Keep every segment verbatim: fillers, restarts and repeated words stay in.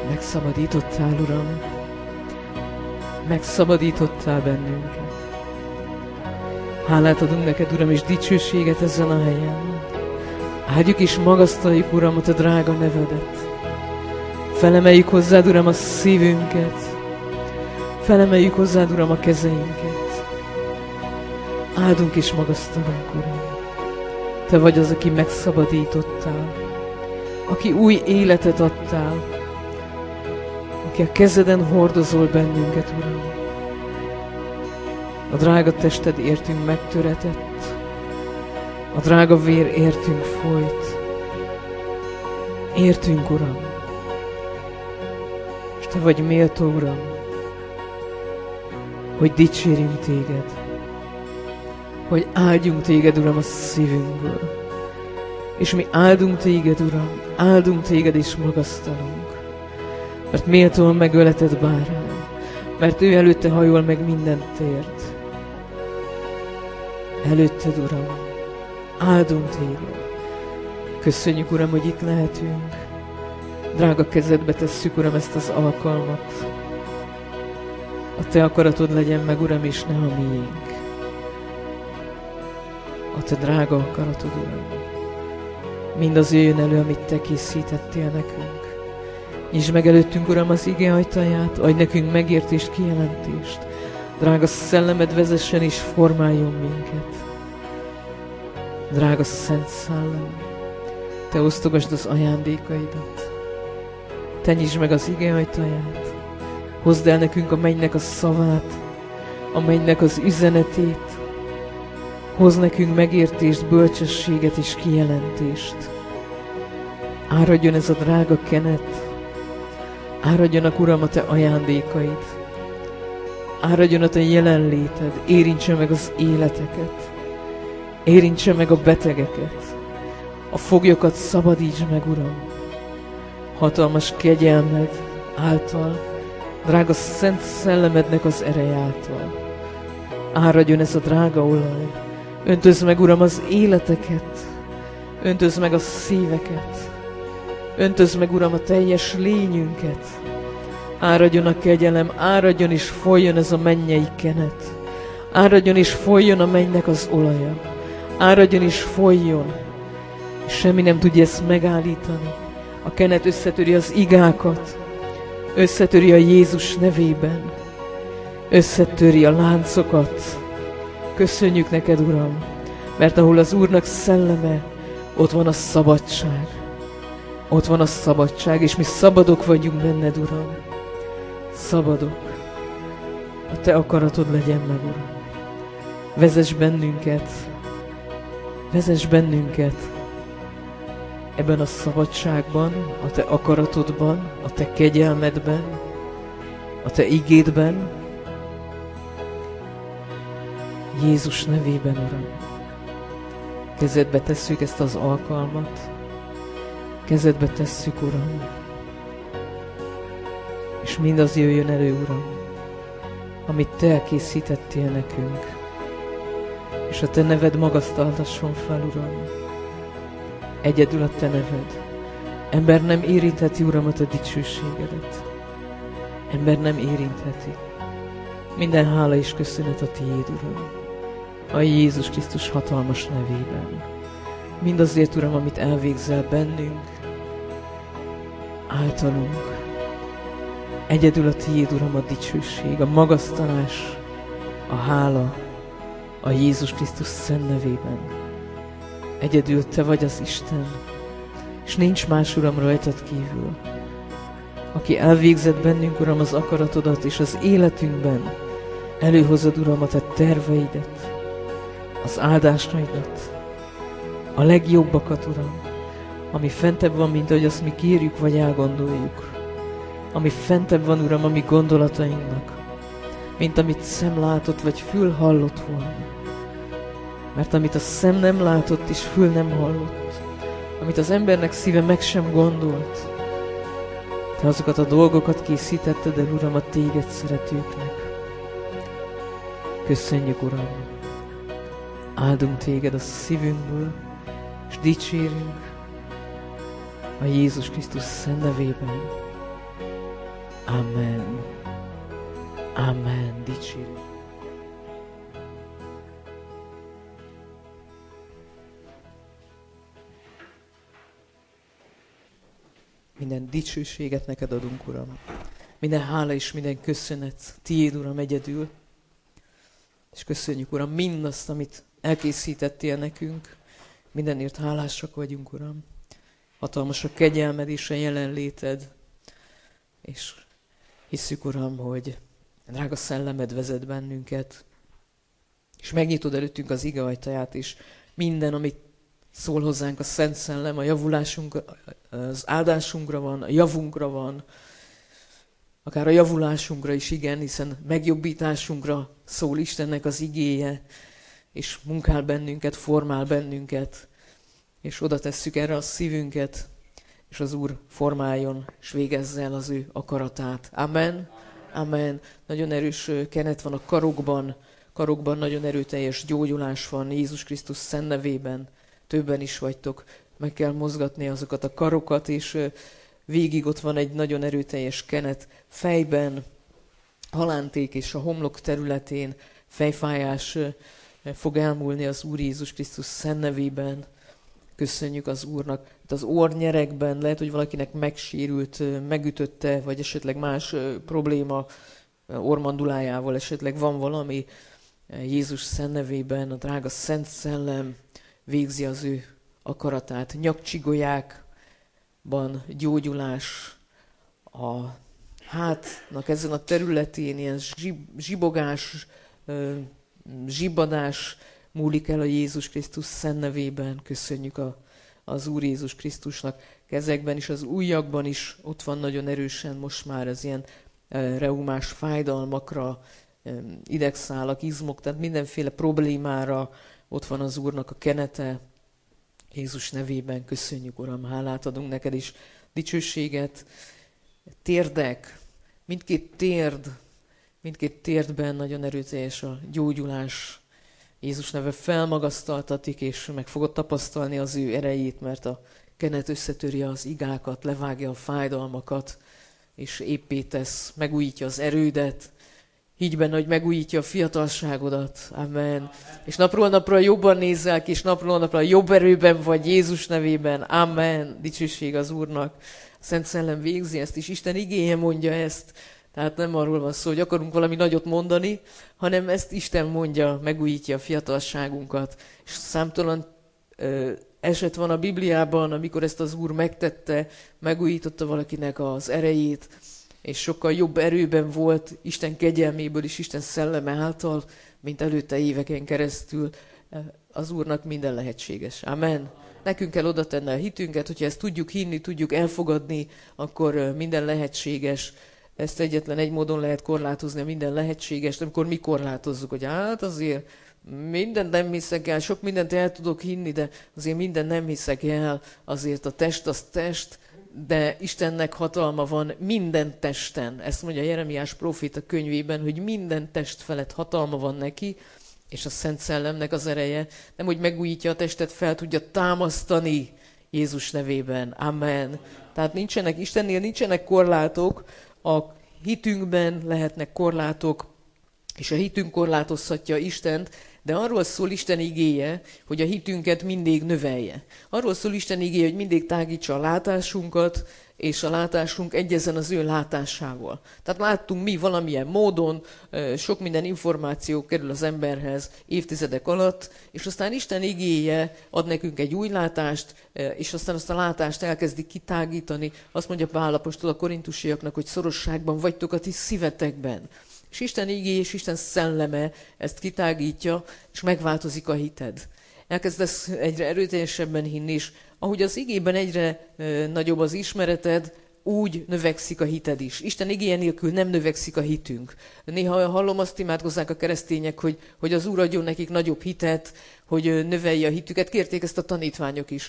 Megszabadítottál, Uram, megszabadítottál bennünket. Hálát adunk neked, Uram, és dicsőséget ezen a helyen. Áldjuk és magasztaljuk, Uram, a te drága nevedet. Felemeljük hozzád, Uram, a szívünket. Felemeljük hozzád, Uram, a kezeinket. Áldunk és magasztalunk, Uram. Te vagy az, aki megszabadítottál, aki új életet adtál, aki a kezeden hordozol bennünket, Uram. A drága tested értünk megtöretett, a drága vér értünk folyt. Értünk, Uram, és te vagy méltó, Uram, hogy dicsérjünk téged, hogy áldjunk téged, Uram, a szívünkből. És mi áldunk téged, Uram, áldunk téged és magasztalunk, mert méltóan megöletett bárány, mert ő előtte hajol meg mindent tért. Előtted, Uram, áldunk téged. Köszönjük, Uram, hogy itt lehetünk. Drága kezedbe tesszük, Uram, ezt az alkalmat. A te akaratod legyen meg, Uram, és ne a miénk. A te drága akaratod, Uram. Mindaz jöjjön elő, amit te készítettél nekünk. Nyisd meg előttünk, Uram, az ige ajtaját, adj nekünk megértést, kijelentést. Drága szellemed vezessen és formáljon minket. Drága Szent Szellem, te osztogasd az ajándékaidat. Te nyisd meg az ige ajtaját. Hozd el nekünk a mennynek a szavát, a mennynek az üzenetét. Hozz nekünk megértést, bölcsességet és kijelentést. Áradjon ez a drága kenet. Áradjanak, Uram, a te ajándékaid. Áradjon a te jelenléted. Érintse meg az életeket. Érintse meg a betegeket. A foglyokat szabadíts meg, Uram. Hatalmas kegyelmed által, drága Szent Szellemednek az ereje által. Áradjon ez a drága olaj. Öntözd meg, Uram, az életeket. Öntözd meg a szíveket. Öntözd meg, Uram, a teljes lényünket. Áradjon a kegyelem, áradjon és folyjon ez a mennyei kenet. Áradjon és folyjon a mennynek az olaja. Áradjon és folyjon. És semmi nem tudja ezt megállítani. A kenet összetöri az igákat. Összetöri a Jézus nevében. Összetöri a láncokat. Köszönjük neked, Uram, mert ahol az Úrnak szelleme, ott van a szabadság. Ott van a szabadság, és mi szabadok vagyunk benned, Uram. Szabadok. A te akaratod legyen meg, Uram. Vezess bennünket. Vezess bennünket ebben a szabadságban, a te akaratodban, a te kegyelmedben, a te igédben. Jézus nevében, Uram. Kezedbe tesszük ezt az alkalmat. Kezedbe tesszük, Uram. És mindaz jöjjön elő, Uram, amit te elkészítettél nekünk. És a te neved magasztaltasson fel, Uram. Egyedül a te neved. Ember nem érintheti, Uram, a te dicsőségedet. Ember nem érintheti. Minden hála és köszönet a tiéd, Uram. A Jézus Krisztus hatalmas nevében. Mindazért, Uram, amit elvégzel bennünk, általunk. Egyedül a tiéd, Uram, a dicsőség, a magasztalás, a hála, a Jézus Krisztus szent nevében. Egyedül te vagy az Isten, és nincs más, Uram, rajtad kívül, aki elvégzett bennünk, Uram, az akaratodat, és az életünkben előhozod, Uram, a te terveidet, az áldásaidat, a legjobbakat, Uram, ami fentebb van, mint ahogy azt mi kérjük, vagy elgondoljuk. Ami fentebb van, Uram, a mi gondolatainknak, mint amit szem látott, vagy fül hallott volna. Mert amit a szem nem látott, és fül nem hallott, amit az embernek szíve meg sem gondolt, te azokat a dolgokat készítetted el, Uram, a téged szeretőknek. Köszönjük, Uram! Áldunk téged a szívünkből, és dicsérünk a Jézus Krisztus szent nevében. Amen. Amen. Dicsérjük. Minden dicsőséget neked adunk, Uram. Minden hála és minden köszönet tiéd, Uram, egyedül. És köszönjük, Uram, mindazt, amit elkészítettél nekünk. Mindenért hálásak vagyunk, Uram. Hatalmas a kegyelmed és a jelenléted. És hisszük, Uram, hogy drága szellemed vezet bennünket. És megnyitod előttünk az ige ajtaját, és minden, amit szól hozzánk a Szent Szellem, a javulásunk, az áldásunkra van, a javunkra van, akár a javulásunkra is, igen, hiszen megjobbításunkra szól Istennek az igéje, és munkál bennünket, formál bennünket, és oda tesszük erre a szívünket, és az Úr formáljon, és végezze el az ő akaratát. Amen. Amen. Nagyon erős kenet van a karokban, karokban nagyon erőteljes gyógyulás van Jézus Krisztus szent nevében. Többen is vagytok, meg kell mozgatni azokat a karokat, és végig ott van egy nagyon erőteljes kenet fejben, halánték és a homlok területén fejfájás fog elmúlni az Úr Jézus Krisztus szent nevében. Köszönjük az Úrnak. Az orrnyerekben lehet, hogy valakinek megsérült, megütötte, vagy esetleg más probléma orrmandulájával esetleg van valami. Jézus szent nevében a drága Szent Szellem végzi az ő akaratát. Nyakcsigolyákban gyógyulás, a hátnak ezen a területén ilyen zsib, zsibogás, zsibadás múlik el a Jézus Krisztus szent nevében. Köszönjük a, az Úr Jézus Krisztusnak. Kezekben is, az ujjakban is ott van nagyon erősen most már az ilyen reumás fájdalmakra, idegszálak, izmok, tehát mindenféle problémára ott van az Úrnak a kenete. Jézus nevében köszönjük, Uram, hálát adunk neked is, dicsőséget. Térdek, mindkét térd, mindkét térdben nagyon erőteljes a gyógyulás. Jézus neve felmagasztaltatik, és meg fogod tapasztalni az ő erejét, mert a kenet összetöri az igákat, levágja a fájdalmakat, és éppé tesz, megújítja az erődet. Higgy benne, hogy megújítja a fiatalságodat. Amen. Amen. És napról napra jobban nézel ki, és napról napra jobb erőben vagy Jézus nevében. Amen. Dicsőség az Úrnak. A Szent Szellem végzi ezt, és Isten igéje mondja ezt. Tehát nem arról van szó, hogy akarunk valami nagyot mondani, hanem ezt Isten mondja, megújítja a fiatalságunkat. És számtalan ö, eset van a Bibliában, amikor ezt az Úr megtette, megújította valakinek az erejét, és sokkal jobb erőben volt Isten kegyelméből és Isten szelleme által, mint előtte éveken keresztül. Az Úrnak minden lehetséges. Amen. Nekünk kell oda tenni a hitünket, hogyha ezt tudjuk hinni, tudjuk elfogadni, akkor minden lehetséges. Ezt egyetlen egy módon lehet korlátozni, a minden lehetséges, amikor mi korlátozzuk, hogy hát azért mindent nem hiszek el, sok mindent el tudok hinni, de azért mindent nem hiszek el, azért a test az test, de Istennek hatalma van minden testen. Ezt mondja Jeremiás próféta könyvében, hogy minden test felett hatalma van neki, és a Szent Szellemnek az ereje nem, hogy megújítja a testet, fel tudja támasztani Jézus nevében. Amen. Tehát nincsenek, Istennél nincsenek korlátok, a hitünkben lehetnek korlátok, és a hitünk korlátozhatja Istent, de arról szól Isten igéje, hogy a hitünket mindig növelje. Arról szól Isten igéje, hogy mindig tágítsa a látásunkat, és a látásunk egyezzen az ő látásával. Tehát láttunk mi valamilyen módon, sok minden információ kerül az emberhez évtizedek alatt, és aztán Isten igéje ad nekünk egy új látást, és aztán azt a látást elkezdi kitágítani. Azt mondja Pál apostol a korintusiaknak, hogy szorosságban vagytok a ti szívetekben. És Isten igéje és Isten szelleme ezt kitágítja, és megváltozik a hited. Elkezdesz egyre erőteljesebben hinni, és ahogy az igében egyre e, nagyobb az ismereted, úgy növekszik a hited is. Isten igéje nélkül nem növekszik a hitünk. Néha hallom, azt imádkozzák a keresztények, hogy, hogy az Úr adjon nekik nagyobb hitet, hogy növelje a hitüket. Kérték ezt a tanítványok is.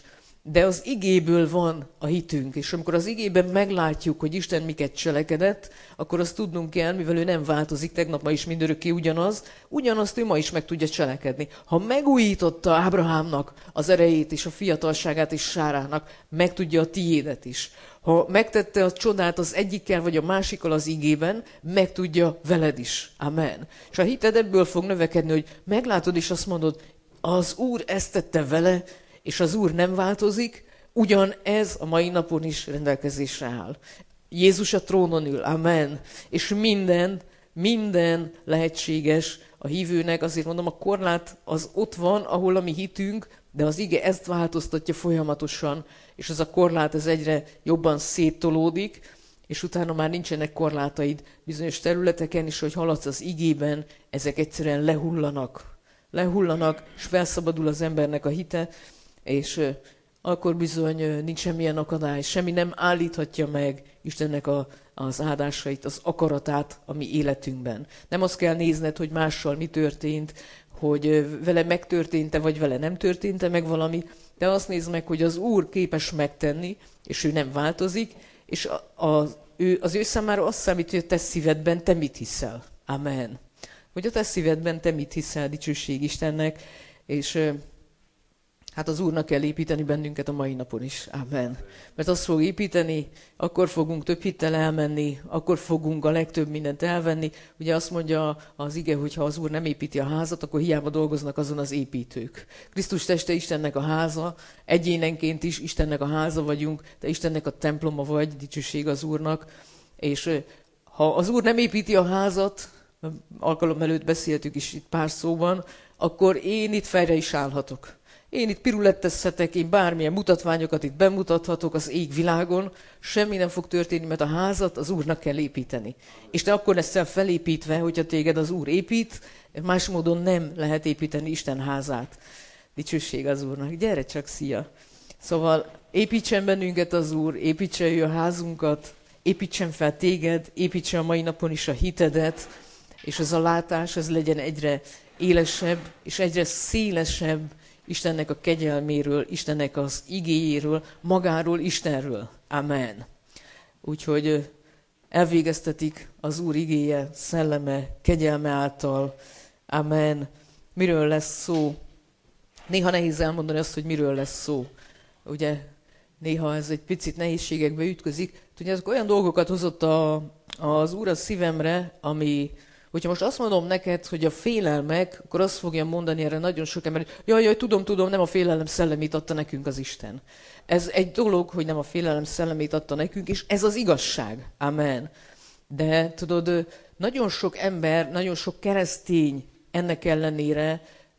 De az igéből van a hitünk, és amikor az igében meglátjuk, hogy Isten miket cselekedett, akkor azt tudnunk kell, mivel ő nem változik, tegnap, ma is mindörökké ugyanaz, ugyanazt ő ma is meg tudja cselekedni. Ha megújította Ábrahámnak az erejét és a fiatalságát és Sárának, meg tudja a tiédet is. Ha megtette a csodát az egyikkel vagy a másikkal az igében, meg tudja veled is. Amen. És a hited ebből fog növekedni, hogy meglátod és azt mondod, az Úr ezt tette vele, és az Úr nem változik, ugyan ez a mai napon is rendelkezésre áll. Jézus a trónon ül, amen. És minden, minden lehetséges a hívőnek, azért mondom, a korlát az ott van, ahol a mi hitünk, de az ige ezt változtatja folyamatosan, és ez a korlát ez egyre jobban széttolódik, és utána már nincsenek korlátaid bizonyos területeken, és hogy haladsz az igében, ezek egyszerűen lehullanak. Lehullanak, és felszabadul az embernek a hite, és uh, akkor bizony uh, nincs semmilyen akadály, semmi nem állíthatja meg Istennek a, az áldásait, az akaratát a mi életünkben. Nem azt kell nézned, hogy mással mi történt, hogy uh, vele megtörtént-e, vagy vele nem történt-e meg valami, de azt nézd meg, hogy az Úr képes megtenni, és ő nem változik, és a, a, ő, az ő számára azt számít, hogy a te szívedben te mit hiszel. Amen. Hogy a te szívedben te mit hiszel, dicsőség Istennek, és uh, hát az Úrnak kell építeni bennünket a mai napon is. Amen. Mert azt fog építeni, akkor fogunk több hittel elmenni, akkor fogunk a legtöbb mindent elvenni. Ugye azt mondja az ige, hogy ha az Úr nem építi a házat, akkor hiába dolgoznak azon az építők. Krisztus teste Istennek a háza, egyénenként is Istennek a háza vagyunk, de Istennek a temploma vagy, dicsőség az Úrnak. És ha az Úr nem építi a házat, alkalom előtt beszéltük is itt pár szóban, akkor én itt fejre is állhatok. Én itt pirulettezhetek, én bármilyen mutatványokat itt bemutathatok az égvilágon, semmi nem fog történni, mert a házat az Úrnak kell építeni. És te akkor leszel felépítve, hogyha téged az Úr épít, más módon nem lehet építeni Isten házát. Dicsőség az Úrnak. Gyere csak, szia! Szóval építsen bennünket az Úr, építse ő a házunkat, építsen fel téged, építse a mai napon is a hitedet, és ez a látás, ez legyen egyre élesebb, és egyre szélesebb, Istennek a kegyelméről, Istennek az igéjéről, magáról, Istenről. Amen. Úgyhogy elvégeztetik az Úr igéje, szelleme, kegyelme által. Amen. Miről lesz szó? Néha nehéz elmondani azt, hogy miről lesz szó. Ugye néha ez egy picit nehézségekbe ütközik. Tudjátok, olyan dolgokat hozott a, az Úr a szívemre, ami... Hogyha most azt mondom neked, hogy a félelmek, akkor azt fogja mondani erre nagyon sok ember, hogy jaj, jaj, tudom, tudom, nem a félelem szellemét adta nekünk az Isten. Ez egy dolog, hogy nem a félelem szellemét adta nekünk, és ez az igazság. Amen. De tudod, nagyon sok ember, nagyon sok keresztény ennek ellenére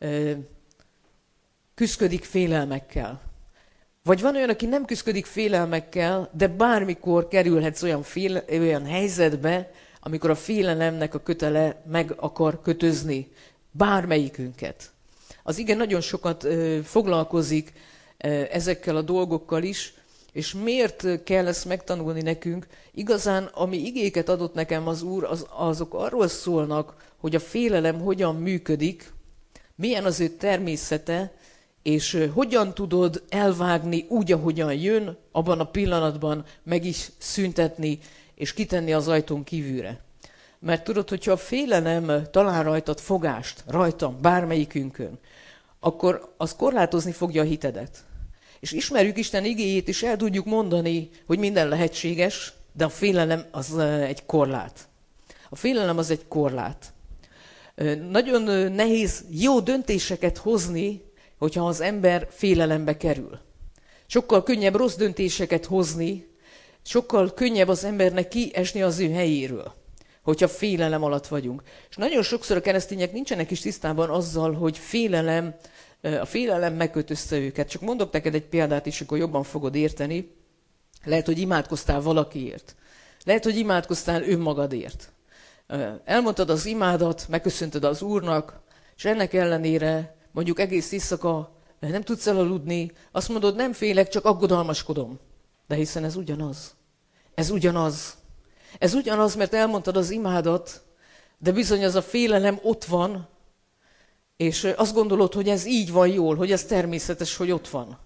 küszködik félelmekkel. Vagy van olyan, aki nem küszködik félelmekkel, de bármikor kerülhetsz olyan, fél, olyan helyzetbe, amikor a félelemnek a kötele meg akar kötözni bármelyikünket. Az ige nagyon sokat ö, foglalkozik ö, ezekkel a dolgokkal is, és miért kell ezt megtanulni nekünk? Igazán, ami igéket adott nekem az Úr, az, azok arról szólnak, hogy a félelem hogyan működik, milyen az ő természete, és ö, hogyan tudod elvágni úgy, ahogyan jön, abban a pillanatban meg is szüntetni, és kitenni az ajtón kívülre. Mert tudod, hogyha a félelem talál rajtad fogást, rajtam, bármelyikünkön, akkor az korlátozni fogja a hitedet. És ismerjük Isten igéjét, és el tudjuk mondani, hogy minden lehetséges, de a félelem az egy korlát. A félelem az egy korlát. Nagyon nehéz jó döntéseket hozni, hogyha az ember félelembe kerül. Sokkal könnyebb rossz döntéseket hozni, sokkal könnyebb az embernek kiesni az ő helyéről, hogyha félelem alatt vagyunk. És nagyon sokszor a keresztények nincsenek is tisztában azzal, hogy félelem, a félelem megkötözte őket. Csak mondok neked egy példát is, akkor jobban fogod érteni. Lehet, hogy imádkoztál valakiért. Lehet, hogy imádkoztál önmagadért. Elmondtad az imádat, megköszönted az Úrnak, és ennek ellenére mondjuk egész éjszaka nem tudsz elaludni, azt mondod, nem félek, csak aggodalmaskodom. De hiszen ez ugyanaz. Ez ugyanaz. Ez ugyanaz, mert elmondtad az imádat, de bizony az a félelem ott van, és azt gondolod, hogy ez így van jól, hogy ez természetes, hogy ott van.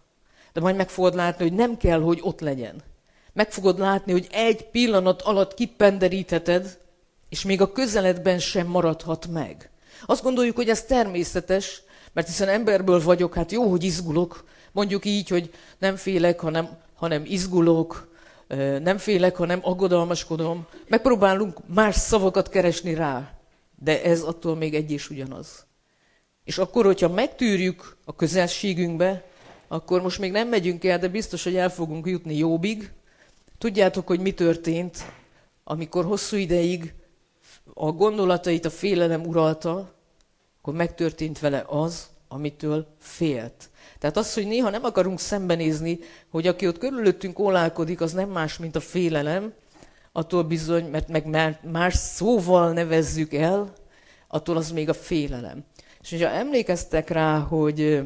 De majd meg fogod látni, hogy nem kell, hogy ott legyen. Meg fogod látni, hogy egy pillanat alatt kipenderítheted, és még a közeledben sem maradhat meg. Azt gondoljuk, hogy ez természetes, mert hiszen emberből vagyok, hát jó, hogy izgulok. Mondjuk így, hogy nem félek, hanem, hanem izgulok, nem félek, hanem aggodalmaskodom. Megpróbálunk más szavakat keresni rá, de ez attól még egy és ugyanaz. És akkor, hogyha megtűrjük a közelségünkbe, akkor most még nem megyünk el, de biztos, hogy el fogunk jutni Jóbig. Tudjátok, hogy mi történt, amikor hosszú ideig a gondolatait a félelem uralta, akkor megtörtént vele az, amitől félt. Tehát az, hogy néha nem akarunk szembenézni, hogy aki ott körülöttünk ólálkodik, az nem más, mint a félelem, attól bizony, mert meg más szóval nevezzük el, attól az még a félelem. És hogyha emlékeztek rá, hogy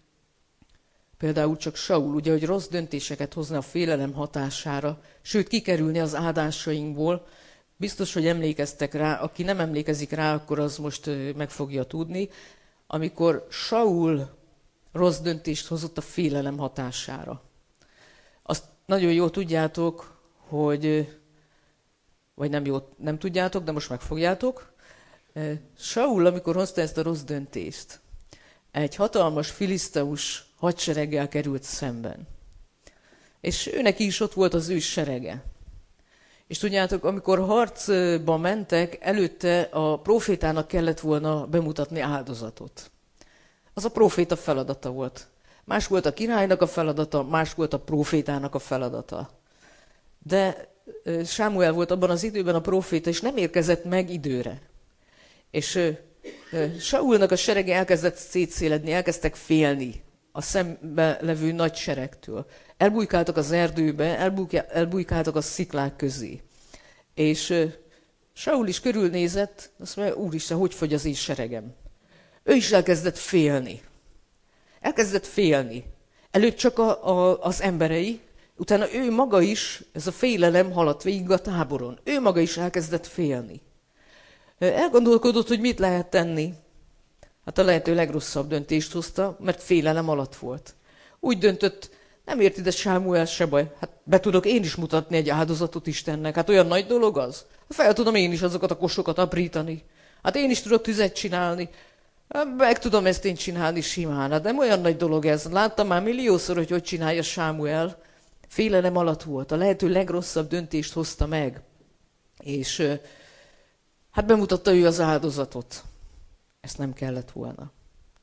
például csak Saul, ugye, hogy rossz döntéseket hozna a félelem hatására, sőt, kikerülni az áldásainkból, biztos, hogy emlékeztek rá, aki nem emlékezik rá, akkor az most meg fogja tudni, amikor Saul rossz döntést hozott a félelem hatására. Azt nagyon jól tudjátok, hogy, vagy nem jól nem tudjátok, de most megfogjátok. Saul, amikor hozta ezt a rossz döntést, egy hatalmas filiszteus hadsereggel került szemben. És őnek is ott volt az ő serege. És tudjátok, amikor harcba mentek, előtte a profétának kellett volna bemutatni áldozatot. Az a proféta feladata volt. Más volt a királynak a feladata, más volt a profétának a feladata. De Sámuel volt abban az időben a proféta, és nem érkezett meg időre. És Saulnak a serege elkezdett szétszéledni, elkezdtek félni a szembe levő nagy seregtől. Elbújkáltak az erdőbe, elbújkáltak a sziklák közé. És Saul is körülnézett, azt mondja, úristen, hogy fogy az én seregem? Ő is elkezdett félni. Elkezdett félni. Előtt csak a, a, az emberei, utána ő maga is, ez a félelem haladt végig a táboron. Ő maga is elkezdett félni. Elgondolkodott, hogy mit lehet tenni. Hát a lehető legrosszabb döntést hozta, mert félelem alatt volt. Úgy döntött, nem ért ide Sámuel, se baj, hát be tudok én is mutatni egy áldozatot Istennek. Hát olyan nagy dolog az? Fel tudom én is azokat a kosokat aprítani. Hát én is tudok tüzet csinálni. Meg tudom ezt én csinálni simán. Hát nem olyan nagy dolog ez. Láttam már milliószor, hogy hogy csinálja Sámuel. Félelem alatt volt. A lehető legrosszabb döntést hozta meg. És hát bemutatta ő az áldozatot. Ezt nem kellett volna.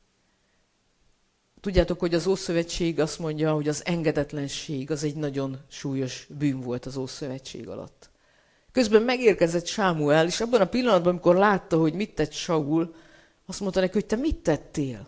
Tudjátok, hogy az Ószövetség azt mondja, hogy az engedetlenség az egy nagyon súlyos bűn volt az Ószövetség alatt. Közben megérkezett Sámuel, és abban a pillanatban, amikor látta, hogy mit tett Saul, azt mondta neki, hogy te mit tettél?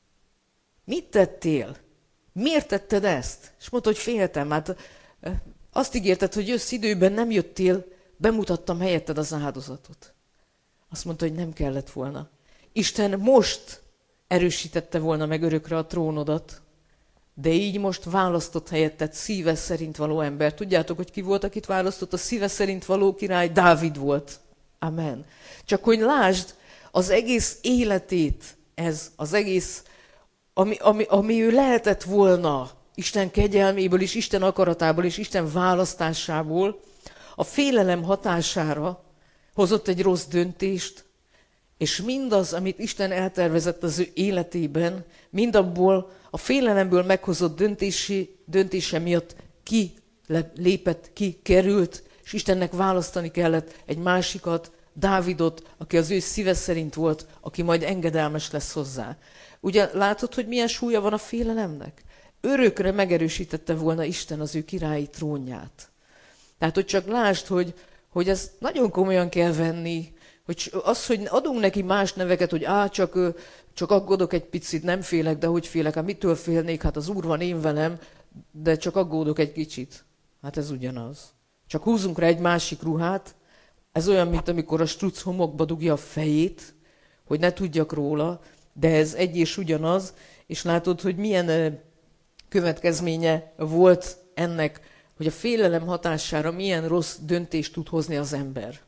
Mit tettél? Miért tetted ezt? És mondta, hogy féltem. Hát azt ígérted, hogy jössz időben, nem jöttél, bemutattam helyetted az áldozatot. Azt mondta, hogy nem kellett volna. Isten most erősítette volna meg örökre a trónodat, de így most választott helyetted szíve szerint való ember. Tudjátok, hogy ki volt, akit választott? A szíve szerint való király Dávid volt. Amen. Csak hogy lásd, az egész életét, ez az egész, ami, ami, ami ő lehetett volna Isten kegyelméből és Isten akaratából és Isten választásából, a félelem hatására hozott egy rossz döntést, és mindaz, amit Isten eltervezett az ő életében, mindabból a félelemből meghozott döntési, döntése miatt ki lépett, ki került, és Istennek választani kellett egy másikat, Dávidot, aki az ő szíve szerint volt, aki majd engedelmes lesz hozzá. Ugye látod, hogy milyen súlya van a félelemnek? Örökre megerősítette volna Isten az ő királyi trónját. Tehát, hogy csak lásd, hogy, hogy ezt nagyon komolyan kell venni, hogy az, hogy adunk neki más neveket, hogy á, csak, csak aggódok egy picit, nem félek, de hogy félek, hát mitől félnék, hát az Úr van én velem, de csak aggódok egy kicsit. Hát ez ugyanaz. Csak húzunk rá egy másik ruhát, ez olyan, mint amikor a struc homokba dugja a fejét, hogy ne tudjak róla, de ez egy és ugyanaz, és látod, hogy milyen következménye volt ennek, hogy a félelem hatására milyen rossz döntést tud hozni az ember.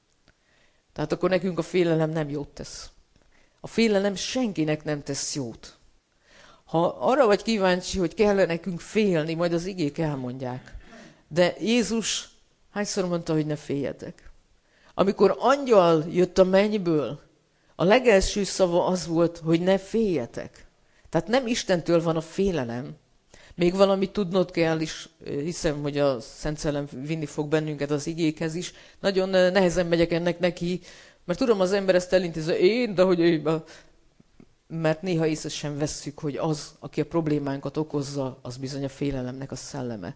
Tehát akkor nekünk a félelem nem jót tesz. A félelem senkinek nem tesz jót. Ha arra vagy kíváncsi, hogy kellene nekünk félni, majd az igék elmondják. De Jézus hányszor mondta, hogy ne féljetek? Amikor angyal jött a mennyből, a legelső szava az volt, hogy ne féljetek. Tehát nem Istentől van a félelem. Még valamit tudnod kell, és hiszem, hogy a Szent Szellem vinni fog bennünket az igékhez is. Nagyon nehezen megyek ennek neki, mert tudom, az ember ezt elintézze, én, de hogy én, mert néha észre sem vesszük, hogy az, aki a problémánkat okozza, az bizony a félelemnek a szelleme.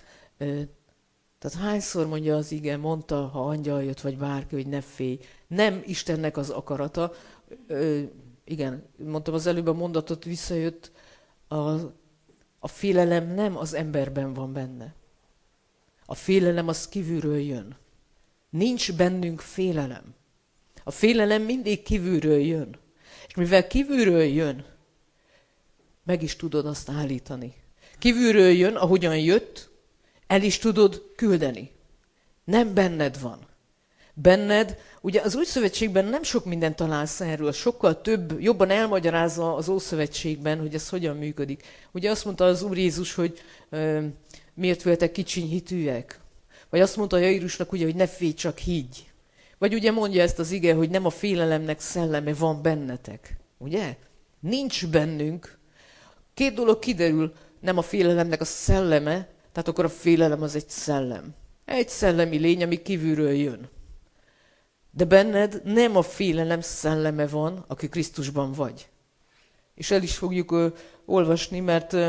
Tehát hányszor mondja az ige, mondta, ha angyal jött, vagy bárki, hogy ne félj. Nem Istennek az akarata. Ö, igen, mondtam az előbb a mondatot, visszajött. A, a félelem nem az emberben van benne. A félelem az kívülről jön. Nincs bennünk félelem. A félelem mindig kívülről jön. És mivel kívülről jön, meg is tudod azt állítani. Kívülről jön, ahogyan jött, el is tudod küldeni. Nem benned van. Benned, ugye az Új Szövetségben nem sok mindent találsz erről, sokkal több, jobban elmagyarázza az Ószövetségben, hogy ez hogyan működik. Ugye azt mondta az Úr Jézus, hogy e, miért voltak kicsiny hitűek? Vagy azt mondta Jairusnak, ugye, hogy ne félj, csak higgy. Vagy ugye mondja ezt az ige, hogy nem a félelemnek szelleme van bennetek. Ugye? Nincs bennünk. Két dolog kiderül, nem a félelemnek a szelleme, tehát akkor a félelem az egy szellem. Egy szellemi lény, ami kívülről jön. De benned nem a félelem szelleme van, aki Krisztusban vagy. És el is fogjuk ö, olvasni, mert ö,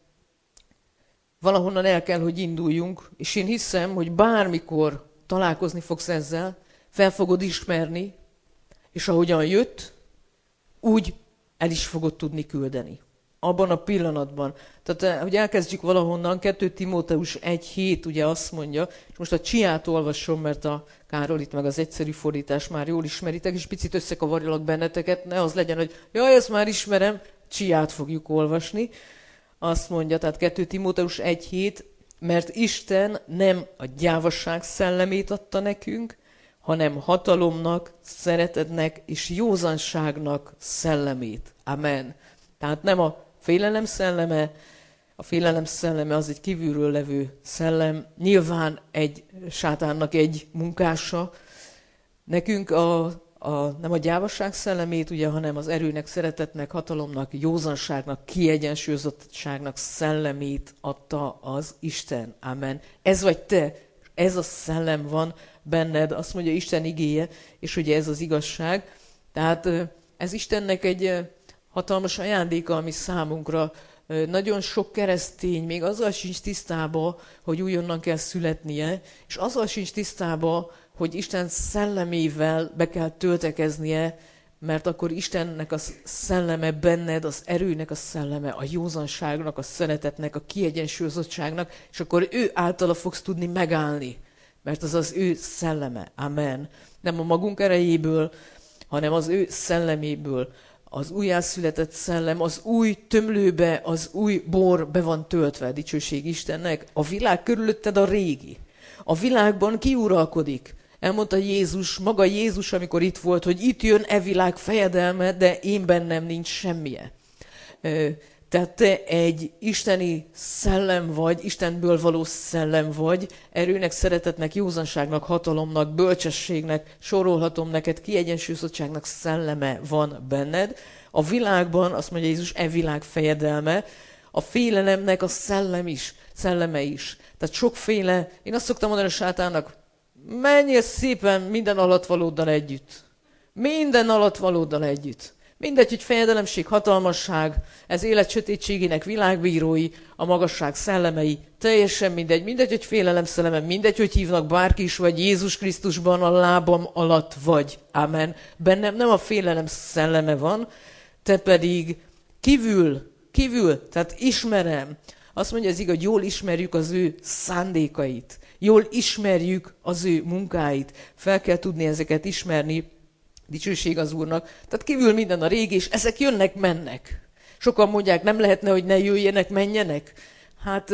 valahonnan el kell, hogy induljunk, és én hiszem, hogy bármikor találkozni fogsz ezzel, fel fogod ismerni, és ahogyan jött, úgy el is fogod tudni küldeni. Abban a pillanatban. Tehát, hogy elkezdjük valahonnan, kettő Timóteus egy hét ugye azt mondja, és most a Csiát olvasom, mert a Károlit meg az egyszerű fordítás már jól ismeritek, és picit összekavarjalak benneteket, ne az legyen, hogy jaj, ezt már ismerem, Csiát fogjuk olvasni. Azt mondja, tehát kettő Timóteus egy hét, mert Isten nem a gyávasság szellemét adta nekünk, hanem hatalomnak, szeretetnek és józanságnak szellemét. Amen. Tehát nem a félelem szelleme, a félelem szelleme az egy kívülről levő szellem, nyilván egy sátánnak egy munkása. Nekünk a, a, nem a gyávasság szellemét, ugye, hanem az erőnek, szeretetnek, hatalomnak, józanságnak, kiegyensúlyozottságnak szellemét adta az Isten. Amen. Ez vagy te, ez a szellem van benned, azt mondja Isten igéje, és ugye ez az igazság. Tehát ez Istennek egy hatalmas ajándéka, ami számunkra. Nagyon sok keresztény még azzal sincs tisztába, hogy újonnan kell születnie, és azzal sincs tisztába, hogy Isten szellemével be kell töltekeznie, mert akkor Istennek a szelleme benned, az erőnek a szelleme, a józanságnak, a szeretetnek, a kiegyensúlyozottságnak, és akkor ő általa fogsz tudni megállni, mert az az ő szelleme. Amen. Nem a magunk erejéből, hanem az ő szelleméből. Az újjászületett szellem, az új tömlőbe, az új bor be van töltve, dicsőség Istennek. A világ körülötted a régi. A világban ki uralkodik? Elmondta Jézus, maga Jézus, amikor itt volt, hogy itt jön e világ fejedelme, de én bennem nincs semmije. Tehát te egy isteni szellem vagy, Istenből való szellem vagy, erőnek, szeretetnek, józanságnak, hatalomnak, bölcsességnek, sorolhatom neked, kiegyensúlyozottságnak szelleme van benned. A világban, azt mondja Jézus, e világ fejedelme, a félelemnek a szellem is, szelleme is. Tehát sokféle, én azt szoktam mondani a sátánnak, menjél szépen minden alattvalóddal együtt. Minden alattvalóddal együtt. Mindegy, hogy fejedelemség, hatalmasság, ez élet sötétségének világbírói, a magasság szellemei, teljesen mindegy, mindegy, hogy félelem szelleme, mindegy, hogy hívnak bárki is, vagy Jézus Krisztusban a lábam alatt vagy. Amen. Bennem nem a félelem szelleme van, te pedig kívül, kívül, tehát ismerem. Azt mondja az igaz, hogy jól ismerjük az ő szándékait, jól ismerjük az ő munkáit, fel kell tudni ezeket ismerni, dicsőség az Úrnak. Tehát kívül minden a régi, és ezek jönnek, mennek. Sokan mondják, nem lehetne, hogy ne jöjjenek, menjenek. Hát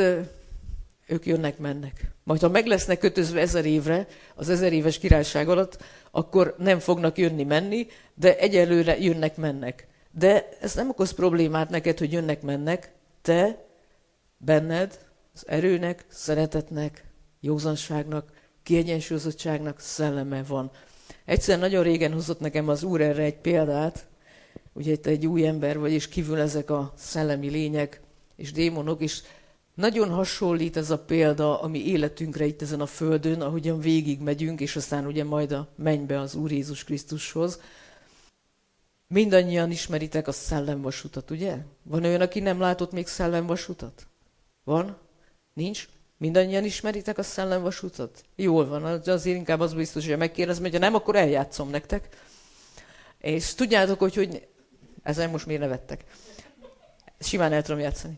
ők jönnek, mennek. Majd ha meg lesznek kötözve ezer évre, az ezer éves királyság alatt, akkor nem fognak jönni, menni, de egyelőre jönnek, mennek. De ez nem okoz problémát neked, hogy jönnek-mennek. Te, benned, az erőnek, szeretetnek, józanságnak, kiegyensúlyozottságnak szelleme van. Egyszer nagyon régen hozott nekem az Úr erre egy példát, ugye te egy új ember vagy, és kívül ezek a szellemi lények és démonok, és nagyon hasonlít ez a példa a mi életünkre itt ezen a földön, ahogyan végig megyünk, és aztán ugye majd a mennybe az Úr Jézus Krisztushoz. Mindannyian ismeritek a szellemvasutat, ugye? Van olyan, aki nem látott még szellemvasutat? Van? Nincs? Mindannyian ismeritek a szellemvasutat? Jól van, azért inkább az biztos, hogy megkérdezem, hogy ha nem, akkor eljátszom nektek. És tudjátok, hogy, hogy ezen most miért nevettek? Simán el tudom játszani.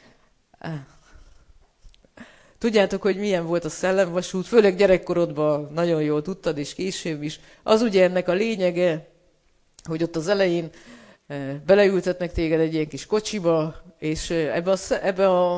Tudjátok, hogy milyen volt a szellemvasút, főleg gyerekkorodban nagyon jól tudtad, és később is. Az ugye ennek a lényege, hogy ott az elején beleültetnek téged egy ilyen kis kocsiba, és ebbe a, ebbe a,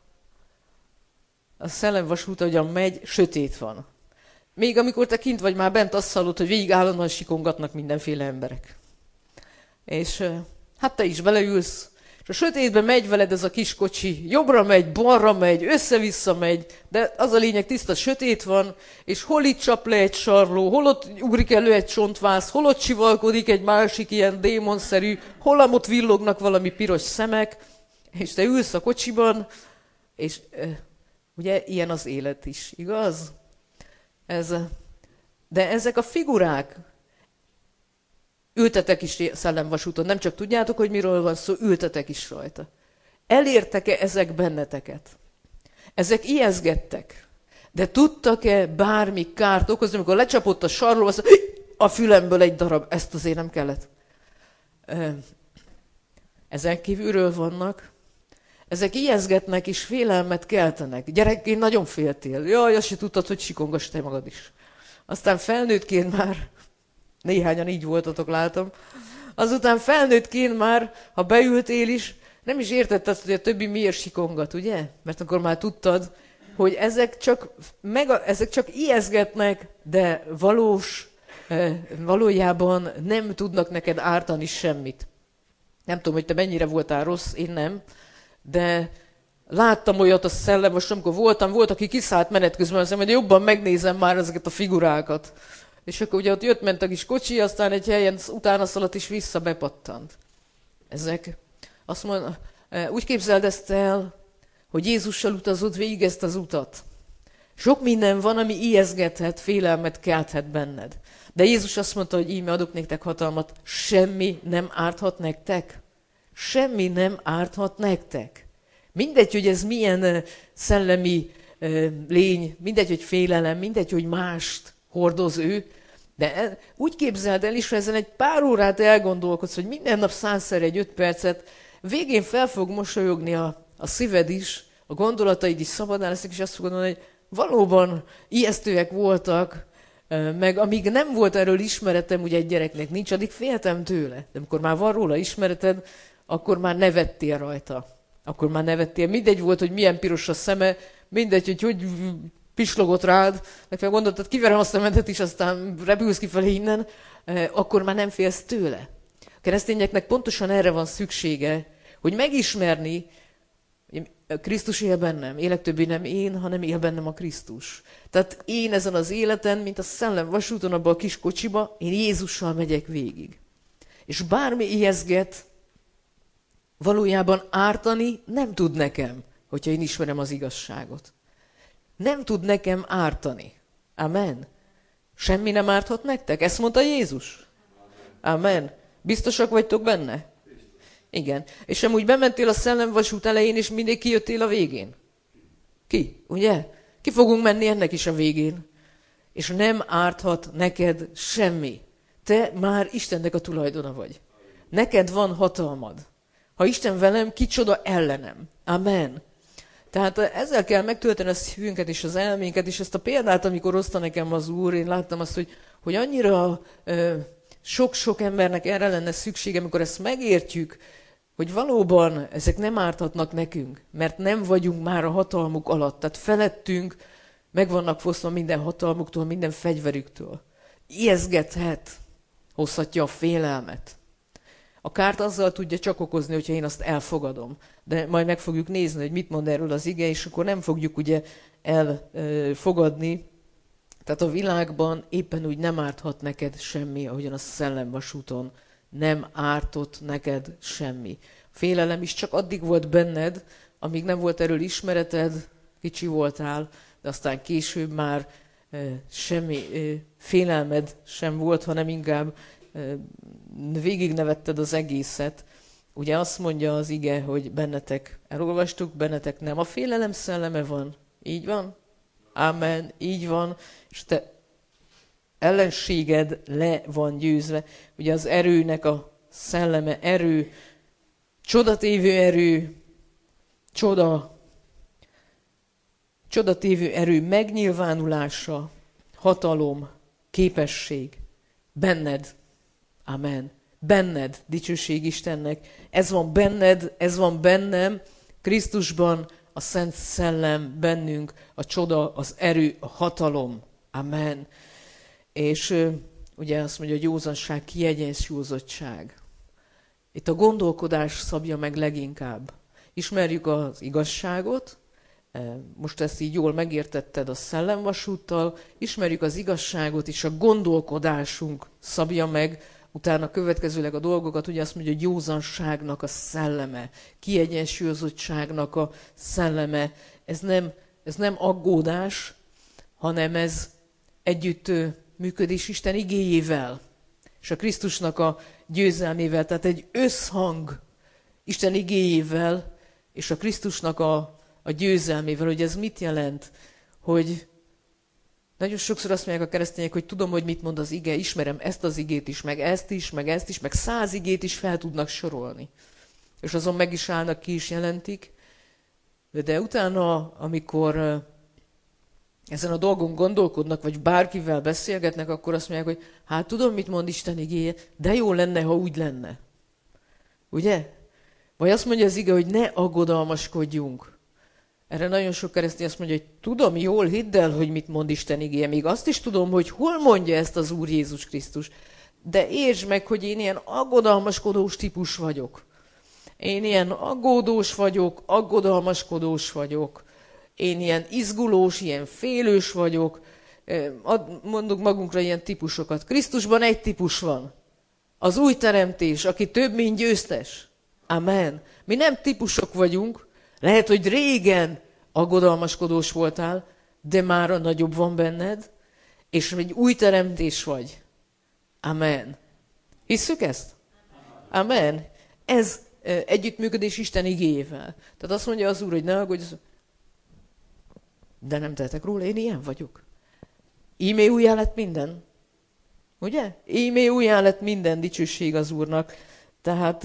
a szellemvasút, ahogyan megy, sötét van. Még amikor te kint vagy már bent, azt hallod, hogy végig állandóan sikongatnak mindenféle emberek. És hát te is beleülsz, és a sötétben megy veled ez a kis kocsi, jobbra megy, balra megy, össze-vissza megy, de az a lényeg, tiszta sötét van, és hol itt csap le egy sarló, hol ott ugrik elő egy csontváz, hol ott csivalkodik egy másik ilyen démonszerű, hol ott villognak valami piros szemek, és te ülsz a kocsiban, és ugye ilyen az élet is, igaz? Ez, de ezek a figurák, ültetek is szellemvasúton, nem csak tudjátok, hogy miről van szó, ültetek is rajta. Elértek-e ezek benneteket? Ezek ijeszgettek. De tudtak-e bármi kárt okozni, amikor lecsapott a sarló, az a fülemből egy darab, ezt azért nem kellett. Ezen kívülről vannak. Ezek ijeszgetnek és félelmet keltenek. Gyerekként nagyon féltél. Jaj, azt se tudtad, hogy sikongass te magad is. Aztán felnőttként már, néhányan így voltatok, látom, azután felnőttként már, ha beültél is, nem is értetted, hogy a többi miért sikongat, ugye? Mert akkor már tudtad, hogy ezek csak, mega, ezek csak ijeszgetnek, de valós, valójában nem tudnak neked ártani semmit. Nem tudom, hogy te mennyire voltál rossz, én nem, de láttam olyat a szellem, most amikor voltam, volt, aki kiszállt menet közben, azt mondja, hogy jobban megnézem már ezeket a figurákat. És akkor ugye ott jött, ment a kis kocsi, aztán egy helyen utána szaladt és vissza bepattant. Ezek, azt mondja, úgy képzeld ezt el, hogy Jézussal utazod végig ezt az utat. Sok minden van, ami ijeszgethet, félelmet kelthet benned. De Jézus azt mondta, hogy íme adok nektek hatalmat, semmi nem árthat nektek. Semmi nem árthat nektek. Mindegy, hogy ez milyen szellemi lény, mindegy, hogy félelem, mindegy, hogy mást hordoz ő, de úgy képzeld el is, hogy ezen egy pár órát elgondolkodsz, hogy minden nap százszer egy öt percet, végén fel fog mosolyogni a, a szíved is, a gondolataid is szabadán lesznek, és azt fogod mondani, hogy valóban ijesztőek voltak, meg amíg nem volt erről ismeretem, ugye egy gyereknek nincs, addig féltem tőle. De amikor már van róla ismereted, akkor már nevettél rajta. Akkor már nevettél. Mindegy volt, hogy milyen piros a szeme, mindegy, hogy hogy pislogott rád, meg gondoltad, kiverem azt a mentet is, aztán repülsz kifelé innen, akkor már nem félsz tőle. A keresztényeknek pontosan erre van szüksége, hogy megismerni, Krisztus él bennem, élek többé nem én, hanem él bennem a Krisztus. Tehát én ezen az életen, mint a szellem vasúton, abban a kis kocsiba, én Jézussal megyek végig. És bármi ijeszget, valójában ártani nem tud nekem, hogyha én ismerem az igazságot. Nem tud nekem ártani. Amen. Semmi nem árthat nektek? Ezt mondta Jézus? Amen. Biztosak vagytok benne? Igen. És amúgy bementél a szellemvasút elején, és mindig kijöttél a végén? Ki? Ugye? Ki fogunk menni ennek is a végén. És nem árthat neked semmi. Te már Istennek a tulajdona vagy. Neked van hatalmad. Ha Isten velem, kicsoda ellenem. Amen. Tehát ezzel kell megtölteni a szívünket és az elménket, és ezt a példát, amikor hozta nekem az Úr, én láttam azt, hogy, hogy annyira ö, sok-sok embernek erre lenne szüksége, amikor ezt megértjük, hogy valóban ezek nem árthatnak nekünk, mert nem vagyunk már a hatalmuk alatt. Tehát felettünk meg vannak fosztva minden hatalmuktól, minden fegyverüktől. Ijeszgethet, hozhatja a félelmet. A kárt azzal tudja csak okozni, hogyha én azt elfogadom. De majd meg fogjuk nézni, hogy mit mond erről az ige, és akkor nem fogjuk ugye elfogadni. Tehát a világban éppen úgy nem árthat neked semmi, ahogyan a szellemvasúton nem ártott neked semmi. Félelem is csak addig volt benned, amíg nem volt erről ismereted, kicsi voltál, de aztán később már e, semmi e, félelmed sem volt, hanem inkább e, végignevetted az egészet. Ugye azt mondja az ige, hogy bennetek, elolvastuk, bennetek nem a félelem szelleme van. Így van? Amen, így van. És te ellenséged le van győzve. Ugye az erőnek a szelleme, erő, csodatévő erő, csoda, csodatévő erő megnyilvánulása, hatalom, képesség. Benned. Amen. Benned, dicsőség Istennek. Ez van benned, ez van bennem, Krisztusban, a Szent Szellem bennünk, a csoda, az erő, a hatalom. Amen. És uh, ugye azt mondja, hogy józanság, kiegyensúlyozottság. Itt a gondolkodás szabja meg leginkább. Ismerjük az igazságot, most ezt így jól megértetted a szellemvasúttal, ismerjük az igazságot, és a gondolkodásunk szabja meg, utána következőleg a dolgokat, ugye azt mondja, hogy józanságnak a szelleme, kiegyensúlyozottságnak a szelleme. Ez nem, ez nem aggódás, hanem ez együtt működés Isten igéjével, és a Krisztusnak a győzelmével, tehát egy összhang Isten igéjével, és a Krisztusnak a, a győzelmével. Hogy ez mit jelent? Hogy nagyon sokszor azt mondják a keresztények, hogy tudom, hogy mit mond az ige, ismerem ezt az igét is, meg ezt is, meg ezt is, meg száz igét is fel tudnak sorolni. És azon meg is állnak, ki is jelentik. De utána, amikor ezen a dolgon gondolkodnak, vagy bárkivel beszélgetnek, akkor azt mondják, hogy hát tudom, mit mond Isten igéje, de jó lenne, ha úgy lenne. Ugye? Vagy azt mondja az ige, hogy ne aggodalmaskodjunk. Erre nagyon sok keresztény azt mondja, hogy tudom, jól hidd el, hogy mit mond Isten igéje. Még azt is tudom, hogy hol mondja ezt az Úr Jézus Krisztus. De értsd meg, hogy én ilyen aggodalmaskodós típus vagyok. Én ilyen aggódós vagyok, aggodalmaskodós vagyok. Én ilyen izgulós, ilyen félős vagyok. Mondunk magunkra ilyen típusokat. Krisztusban egy típus van. Az új teremtés, aki több, mint győztes. Amen. Mi nem típusok vagyunk. Lehet, hogy régen aggodalmaskodós voltál, de már a nagyobb van benned, és egy új teremtés vagy. Amen. Hisszük ezt? Amen. Ez együttműködés Isten igéjével. Tehát azt mondja az Úr, hogy ne aggódj, de nem tehetek róla, én ilyen vagyok. Ímé újjá lett minden. Ugye? Ímé újjá lett minden, dicsőség az Úrnak. Tehát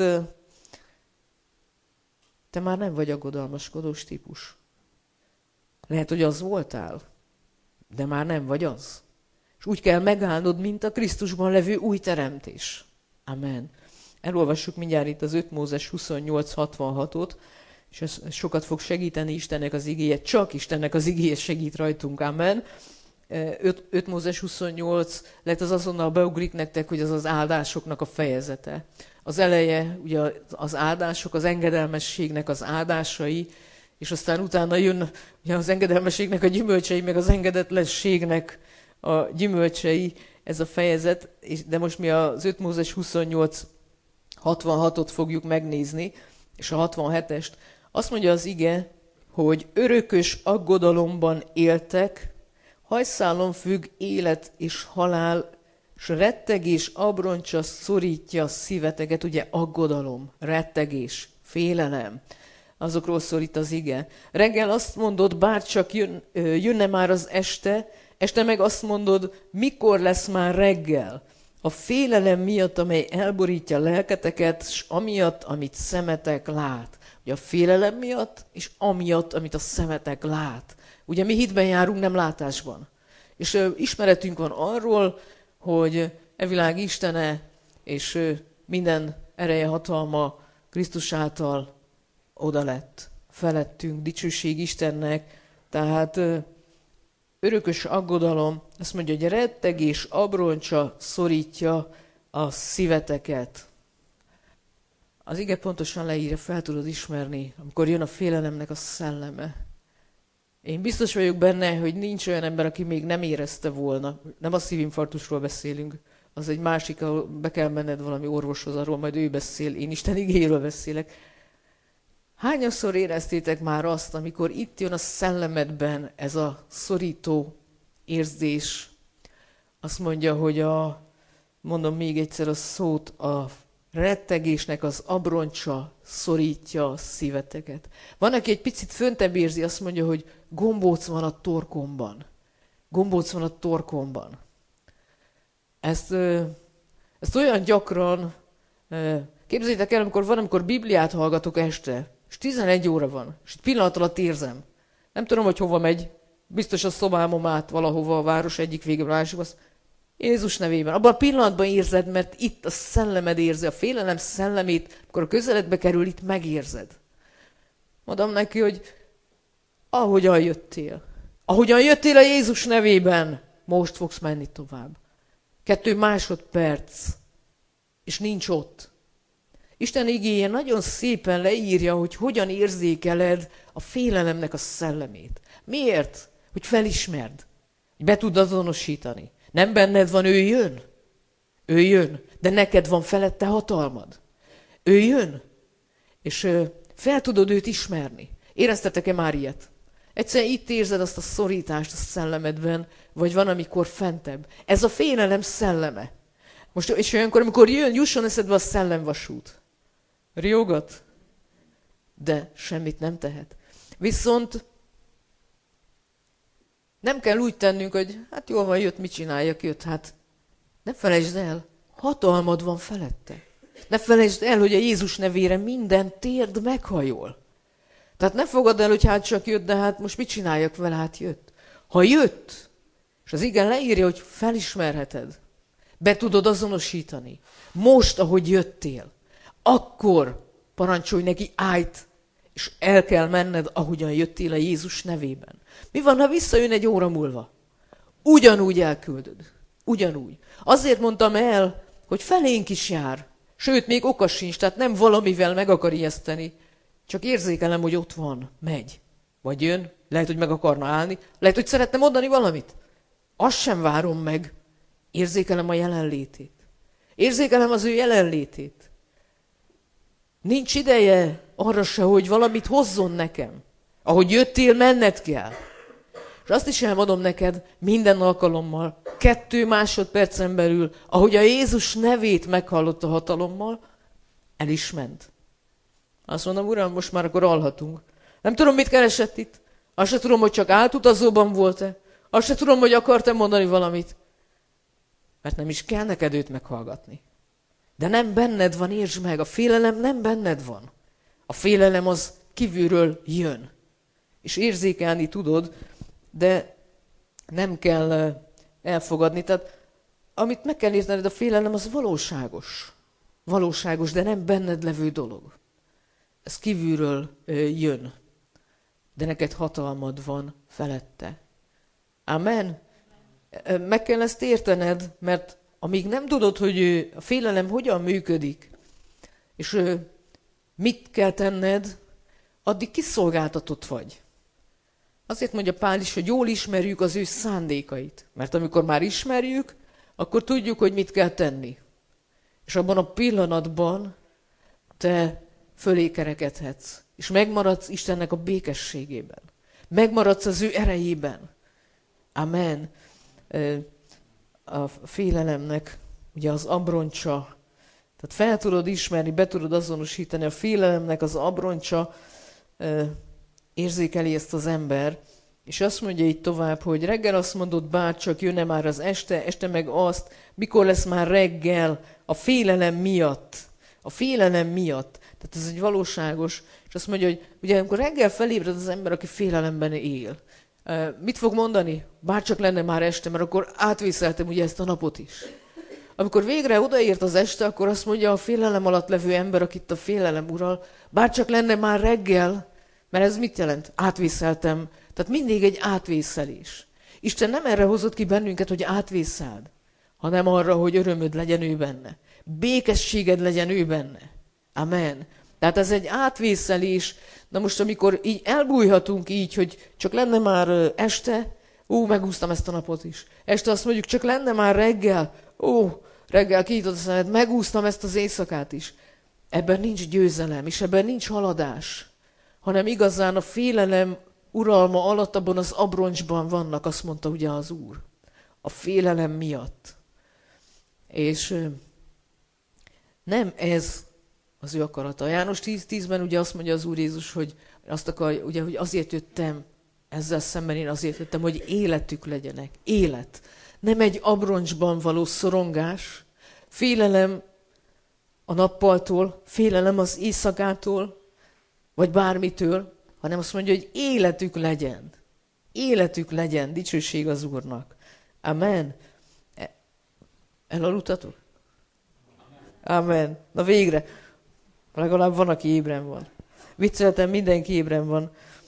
te már nem vagy aggodalmaskodós típus. Lehet, hogy az voltál, de már nem vagy az. És úgy kell megállnod, mint a Krisztusban levő új teremtés. Amen. Elolvassuk mindjárt itt az öt Mózes huszonnyolc hatvanhatot, és ez sokat fog segíteni Istennek az igéje. Csak Istennek az igéje segít rajtunk. Amen. öt Mózes huszonnyolc, lehet az azonnal beugrik nektek, hogy az az áldásoknak a fejezete. Az eleje, ugye az áldások, az engedelmességnek az áldásai, és aztán utána jön ugye az engedelmességnek a gyümölcsei, meg az engedetlenségnek a gyümölcsei, ez a fejezet, de most mi az öt Mózes huszonnyolc hatvanhatot fogjuk megnézni, és a hatvanhetest. Azt mondja az ige, hogy örökös aggodalomban éltek, hajszálon függ élet és halál, s rettegés abroncsa szorítja szíveteket, ugye aggodalom, rettegés, félelem. Azokról szól itt az ige. Reggel azt mondod, bárcsak jön, jönne már az este, este meg azt mondod, mikor lesz már reggel. A félelem miatt, amely elborítja lelketeket, és amiatt, amit szemetek lát. Ugye a félelem miatt, és amiatt, amit a szemetek lát. Ugye mi hitben járunk, nem látásban. És ö, ismeretünk van arról, hogy e világ Istene, és ö, minden ereje, hatalma Krisztus által oda lett, felettünk, dicsőség Istennek. Tehát ö, örökös aggodalom, azt mondja, hogy rettegés abroncsa szorítja a szíveteket. Az ige pontosan leírja, fel tudod ismerni, amikor jön a félelemnek a szelleme. Én biztos vagyok benne, hogy nincs olyan ember, aki még nem érezte volna. Nem a szívinfarktusról beszélünk, az egy másik, ahol be kell menned valami orvoshoz, arról majd ő beszél, én Isten igéről beszélek. Hányaszor éreztétek már azt, amikor itt jön a szellemedben ez a szorító érzés, azt mondja, hogy a, mondom még egyszer a szót, a rettegésnek az abroncsa szorítja a szíveteket. Van, aki egy picit föntebb érzi, azt mondja, hogy gombóc van a torkomban. Gombóc van a torkomban. Ezt, ezt olyan gyakran, képzeljétek el, amikor van, amikor Bibliát hallgatok este, és tizenegy óra van, és egy pillanat alatt érzem. Nem tudom, hogy hova megy, biztos a szobámom át valahova a város egyik végében, a másik, az Jézus nevében. Abban a pillanatban érzed, mert itt a szellemed érzi, a félelem szellemét, amikor a közeledbe kerül, itt megérzed. Mondom neki, hogy ahogyan jöttél, ahogyan jöttél a Jézus nevében, most fogsz menni tovább. Kettő másodperc, és nincs ott. Isten igéje nagyon szépen leírja, hogy hogyan érzékeled a félelemnek a szellemét. Miért? Hogy felismerd, hogy be tud azonosítani. Nem benned van, ő jön. Ő jön, de neked van felette hatalmad. Ő jön, és fel tudod őt ismerni. Éreztetek-e már ilyet? Egyszerűen itt érzed azt a szorítást a szellemedben, vagy van, amikor fentebb. Ez a félelem szelleme. Most, és olyankor, amikor jön, jusson eszedbe a szellemvasút. Riogat, de semmit nem tehet. Viszont nem kell úgy tennünk, hogy hát jól van, jött, mit csináljak, jött, hát ne felejtsd el, hatalmad van felette. Ne felejtsd el, hogy a Jézus nevére minden térd meghajol. Tehát ne fogadd el, hogy hát csak jött, de hát most mit csináljak vele, hát jött. Ha jött, és az igen leírja, hogy felismerheted, be tudod azonosítani, most, ahogy jöttél, akkor parancsolj neki, állj, és el kell menned, ahogyan jöttél a Jézus nevében. Mi van, ha visszajön egy óra múlva? Ugyanúgy elküldöd. Ugyanúgy. Azért mondtam el, hogy felénk is jár. Sőt, még oka sincs, tehát nem valamivel meg akar ijeszteni. Csak érzékelem, hogy ott van, megy. Vagy jön, lehet, hogy meg akarna állni, lehet, hogy szeretne mondani valamit. Azt sem várom meg. Érzékelem a jelenlétét. Érzékelem az ő jelenlétét. Nincs ideje arra se, hogy valamit hozzon nekem. Ahogy jöttél, menned kell. És azt is elmondom neked minden alkalommal, kettő másodpercen belül, ahogy a Jézus nevét meghallotta hatalommal, el is ment. Azt mondom, Uram, most már akkor alhatunk. Nem tudom, mit keresett itt. Azt se tudom, hogy csak átutazóban volt-e. Azt se tudom, hogy akartam mondani valamit. Mert nem is kell neked őt meghallgatni. De nem benned van, értsd meg, a félelem nem benned van. A félelem az kívülről jön. És érzékelni tudod, de nem kell elfogadni. Tehát amit meg kell értened, a félelem az valóságos. Valóságos, de nem benned levő dolog. Ez kívülről jön. De neked hatalmad van felette. Amen. Meg kell ezt értened, mert amíg nem tudod, hogy a félelem hogyan működik, és mit kell tenned, addig kiszolgáltatott vagy. Azért mondja Pál is, hogy jól ismerjük az ő szándékait. Mert amikor már ismerjük, akkor tudjuk, hogy mit kell tenni. És abban a pillanatban te fölé kerekedhetsz, és megmaradsz Istennek a békességében. Megmaradsz az ő erejében. Amen. A félelemnek ugye az abroncsa, tehát fel tudod ismerni, be tudod azonosítani, a félelemnek az abroncsa érzékeli ezt az ember, és azt mondja így tovább, hogy reggel azt mondod, bárcsak jönne már az este, este meg azt, mikor lesz már reggel a félelem miatt. A félelem miatt. Tehát ez egy valóságos, és azt mondja, hogy ugye amikor reggel felébred az ember, aki félelemben él, mit fog mondani? Bárcsak lenne már este, mert akkor átvészeltem ugye ezt a napot is. Amikor végre odaért az este, akkor azt mondja a félelem alatt levő ember, akit a félelem ural, bárcsak lenne már reggel, mert ez mit jelent? Átvészeltem. Tehát mindig egy átvészelés. Isten nem erre hozott ki bennünket, hogy átvészeld, hanem arra, hogy örömöd legyen ő benne. Békességed legyen ő benne. Amen. Tehát ez egy átvészelés. Na most, amikor így elbújhatunk így, hogy csak lenne már este, ó, megúsztam ezt a napot is. Este azt mondjuk, csak lenne már reggel, ó, reggel kinyitod a szemed, megúsztam ezt az éjszakát is. Ebben nincs győzelem, és ebben nincs haladás, hanem igazán a félelem uralma alatt abban az abroncsban vannak, azt mondta ugye az Úr. A félelem miatt. És nem ez az ő akarata. János tíz tízben ugye azt mondja az Úr Jézus, hogy azt akar, ugye, hogy azért jöttem, ezzel szemben én azért jöttem, hogy életük legyenek. Élet. Nem egy abroncsban való szorongás, félelem a nappaltól, félelem az éjszakától, vagy bármitől, hanem azt mondja, hogy életük legyen. Életük legyen, dicsőség az Úrnak. Amen. Elaludtatok? Amen. Na végre. Legalább van, aki ébren van. Vicceltem, mindenki ébren van.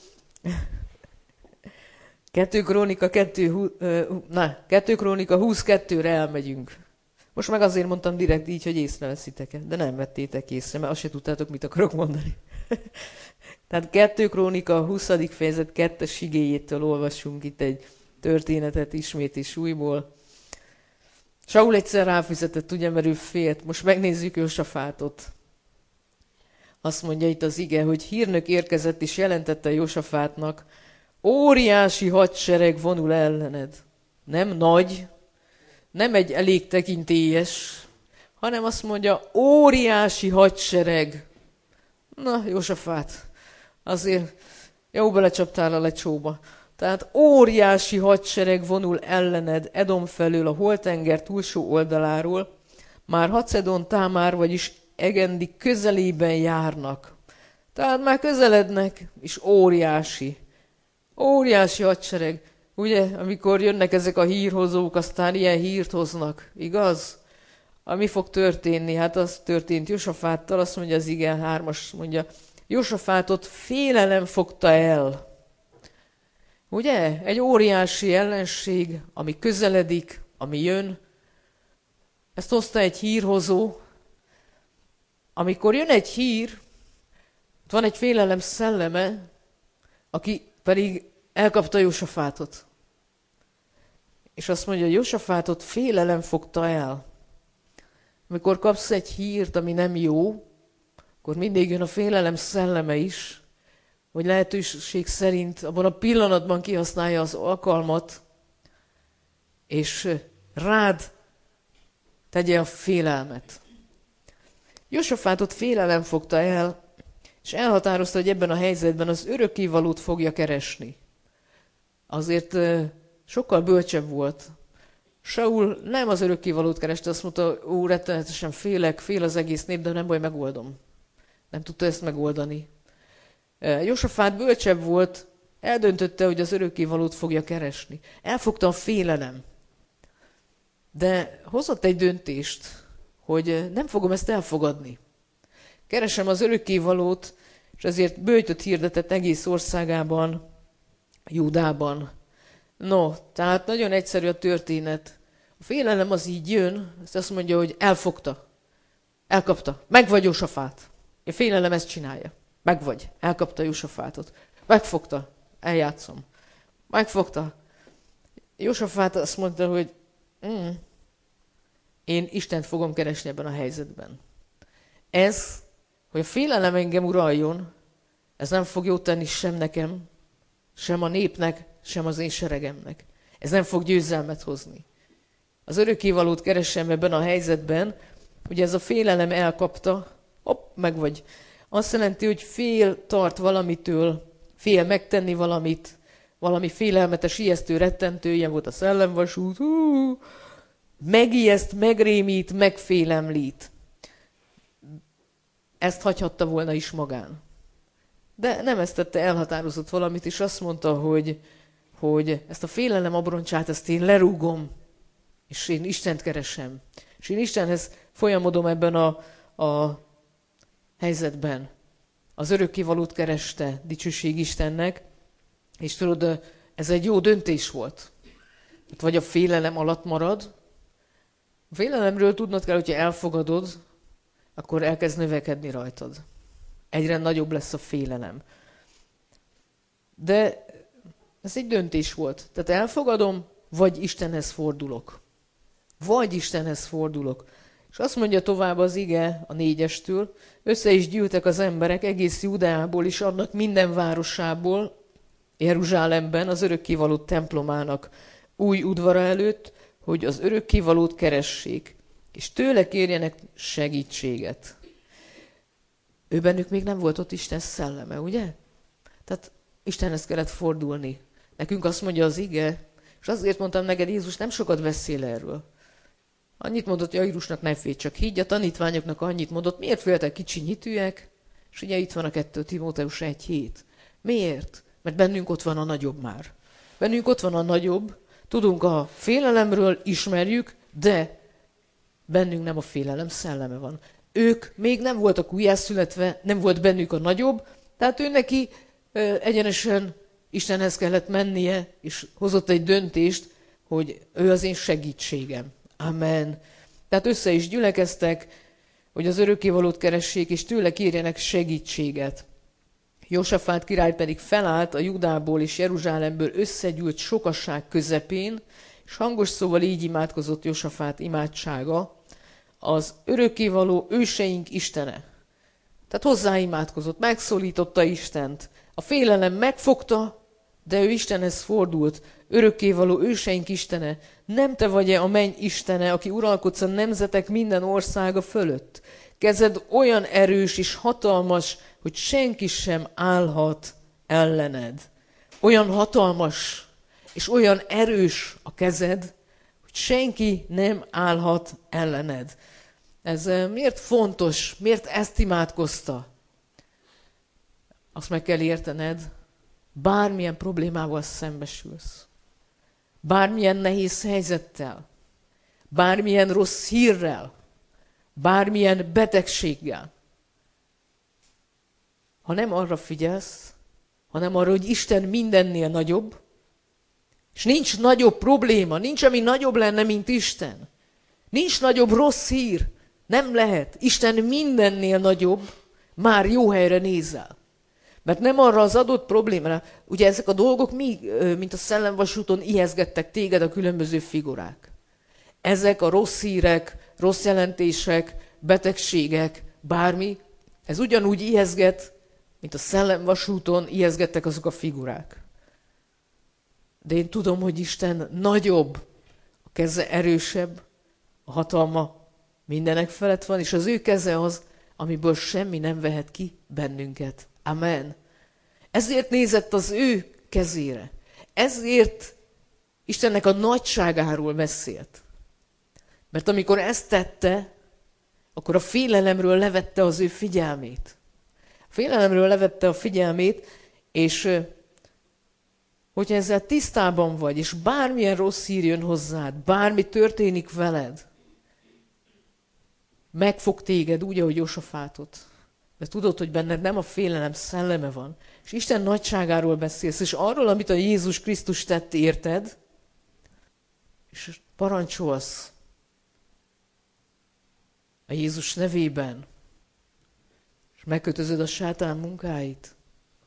Kettő Krónika, kettő, na, Kettő Krónika huszonkettőre elmegyünk. Most meg azért mondtam direkt így, hogy észreveszitek, de nem vettétek észre, mert azt se tudtátok, mit akarok mondani. Tehát Kettő Krónika huszadik fejezet kettes igéjétől olvassunk itt egy történetet ismét és újból. Saul egyszer ráfizetett, ugye, mert ő félt. Most megnézzük Jósafátot. Azt mondja itt az ige, hogy hírnök érkezett és jelentette Jósafátnak, óriási hadsereg vonul ellened. Nem nagy, nem egy elég tekintélyes, hanem azt mondja, óriási hadsereg. Na, Jósafát, azért jó belecsaptál a lecsóba. Tehát óriási hadsereg vonul ellened Edom felől a Holtenger túlsó oldaláról, már Hacedon, Támár, vagyis Egendi közelében járnak. Tehát már közelednek, és óriási. Óriási hadsereg. Ugye, amikor jönnek ezek a hírhozók, aztán ilyen hírt hoznak, igaz? Ami fog történni? Hát az történt Jósafáttal, azt mondja az ige hármas, mondja, Jósafátot félelem fogta el. Ugye? Egy óriási ellenség, ami közeledik, ami jön. Ezt hozta egy hírhozó. Amikor jön egy hír, van egy félelem szelleme, aki pedig elkapta Jósafátot. És azt mondja, hogy Jósafátot félelem fogta el. Amikor kapsz egy hírt, ami nem jó, akkor mindig jön a félelem szelleme is, hogy lehetőség szerint abban a pillanatban kihasználja az alkalmat, és rád tegye a félelmet. Jósafátot félelem fogta el, és elhatározta, hogy ebben a helyzetben az örökkévalót fogja keresni. Azért sokkal bölcsebb volt. Saul nem az örökkévalót kereste, azt mondta, ó, rettenetesen félek, fél az egész nép, de nem baj, megoldom. Nem tudta ezt megoldani. Jósafát bölcsebb volt, eldöntötte, hogy az örökkévalót fogja keresni. Elfogta a félelem. De hozott egy döntést, hogy nem fogom ezt elfogadni. Keresem az örökkévalót, és ezért böjtöt hirdetett egész országában, Júdában. No, tehát nagyon egyszerű a történet. A félelem az így jön, ezt azt mondja, hogy elfogta, elkapta, megvagy Jósafát. A félelem ezt csinálja. Megvagy, elkapta Jósafátot. Megfogta, eljátszom. Megfogta. Jósafát azt mondta, hogy mm, én Istent fogom keresni ebben a helyzetben. Ez, hogy a félelem engem uraljon, ez nem fog jót tenni sem nekem, sem a népnek, sem az én seregemnek. Ez nem fog győzelmet hozni. Az örökkévalót keresem ebben a helyzetben, ugye ez a félelem elkapta, hopp, meg vagy. Azt jelenti, hogy fél tart valamitől, fél megtenni valamit, valami félelmetes, ijesztő, rettentő, ilyen volt a szellemvasút, hú, megijeszt, megrémít, megfélemlít. Ezt hagyhatta volna is magán. De nem ezt tette, elhatározott valamit, és azt mondta, hogy, hogy ezt a félelem abroncsát, ezt én lerúgom, és én Istent keresem. És én Istenhez folyamodom ebben a, a helyzetben. Az örökkévalót kereste, dicsőség Istennek, és tudod, ez egy jó döntés volt. Vagy a félelem alatt marad. A félelemről tudnod kell, hogyha elfogadod, akkor elkezd növekedni rajtad. Egyre nagyobb lesz a félelem. De ez egy döntés volt. Tehát elfogadom, vagy Istenhez fordulok. Vagy Istenhez fordulok. És azt mondja tovább az ige a négyestől, össze is gyűltek az emberek egész Judeából és annak minden városából, Jeruzsálemben az örökkévaló templomának új udvara előtt, hogy az örökkévalót keressék, és tőle kérjenek segítséget. Ő bennük még nem volt ott Isten szelleme, ugye? Tehát Istenhez kellett fordulni. Nekünk azt mondja az ige, és azért mondtam neked, Jézus nem sokat beszél erről. Annyit mondott Jairusnak, ne félj, csak higgy, a tanítványoknak annyit mondott, miért féltek kicsi hitűek? És ugye itt van a kettő Timóteus egy hét. Miért? Mert bennünk ott van a nagyobb már. Bennünk ott van a nagyobb, tudunk a félelemről, ismerjük, de bennünk nem a félelem szelleme van. Ők még nem voltak újjászületve, nem volt bennük a nagyobb, tehát ő neki ö, egyenesen Istenhez kellett mennie, és hozott egy döntést, hogy ő az én segítségem. Amen. Tehát össze is gyülekeztek, hogy az örökkévalót keressék, és tőle kérjenek segítséget. Jósafát király pedig felállt a Judából és Jeruzsálemből összegyűlt sokasság közepén, és hangos szóval így imádkozott Jósafát imádsága, az örökkévaló őseink Istene. Tehát hozzá imádkozott, megszólította Istent. A félelem megfogta, de ő Istenhez fordult. Örökkévaló őseink Istene, nem te vagy-e a menny Istene, aki uralkodsz a nemzetek minden országa fölött? Kezed olyan erős és hatalmas, hogy senki sem állhat ellened. Olyan hatalmas és olyan erős a kezed, hogy senki nem állhat ellened. Ez miért fontos? Miért ezt imádkozta? Azt meg kell értened, bármilyen problémával szembesülsz, bármilyen nehéz helyzettel, bármilyen rossz hírrel, bármilyen betegséggel, ha nem arra figyelsz, hanem arra, hogy Isten mindennél nagyobb, és nincs nagyobb probléma, nincs, ami nagyobb lenne, mint Isten. Nincs nagyobb rossz hír, nem lehet. Isten mindennél nagyobb, már jó helyre nézel. Mert nem arra az adott problémára, ugye ezek a dolgok mi, mint a szellemvasúton ijeszgettek téged a különböző figurák. Ezek a rossz hírek, rossz jelentések, betegségek, bármi, ez ugyanúgy ijeszget, mint a szellemvasúton ijeszgettek azok a figurák. De én tudom, hogy Isten nagyobb, a keze erősebb, a hatalma mindenek felett van, és az ő keze az, amiből semmi nem vehet ki bennünket. Amen. Ezért nézett az ő kezére. Ezért Istennek a nagyságáról beszélt. Mert amikor ezt tette, akkor a félelemről levette az ő figyelmét. A félelemről levette a figyelmét, és hogyha ezzel tisztában vagy, és bármilyen rossz hír jön hozzád, bármi történik veled, megfog téged úgy, ahogy Jósafátot. De tudod, hogy benned nem a félelem szelleme van. És Isten nagyságáról beszélsz, és arról, amit a Jézus Krisztus tett, érted, és parancsolsz a Jézus nevében, és megkötözöd a sátán munkáit,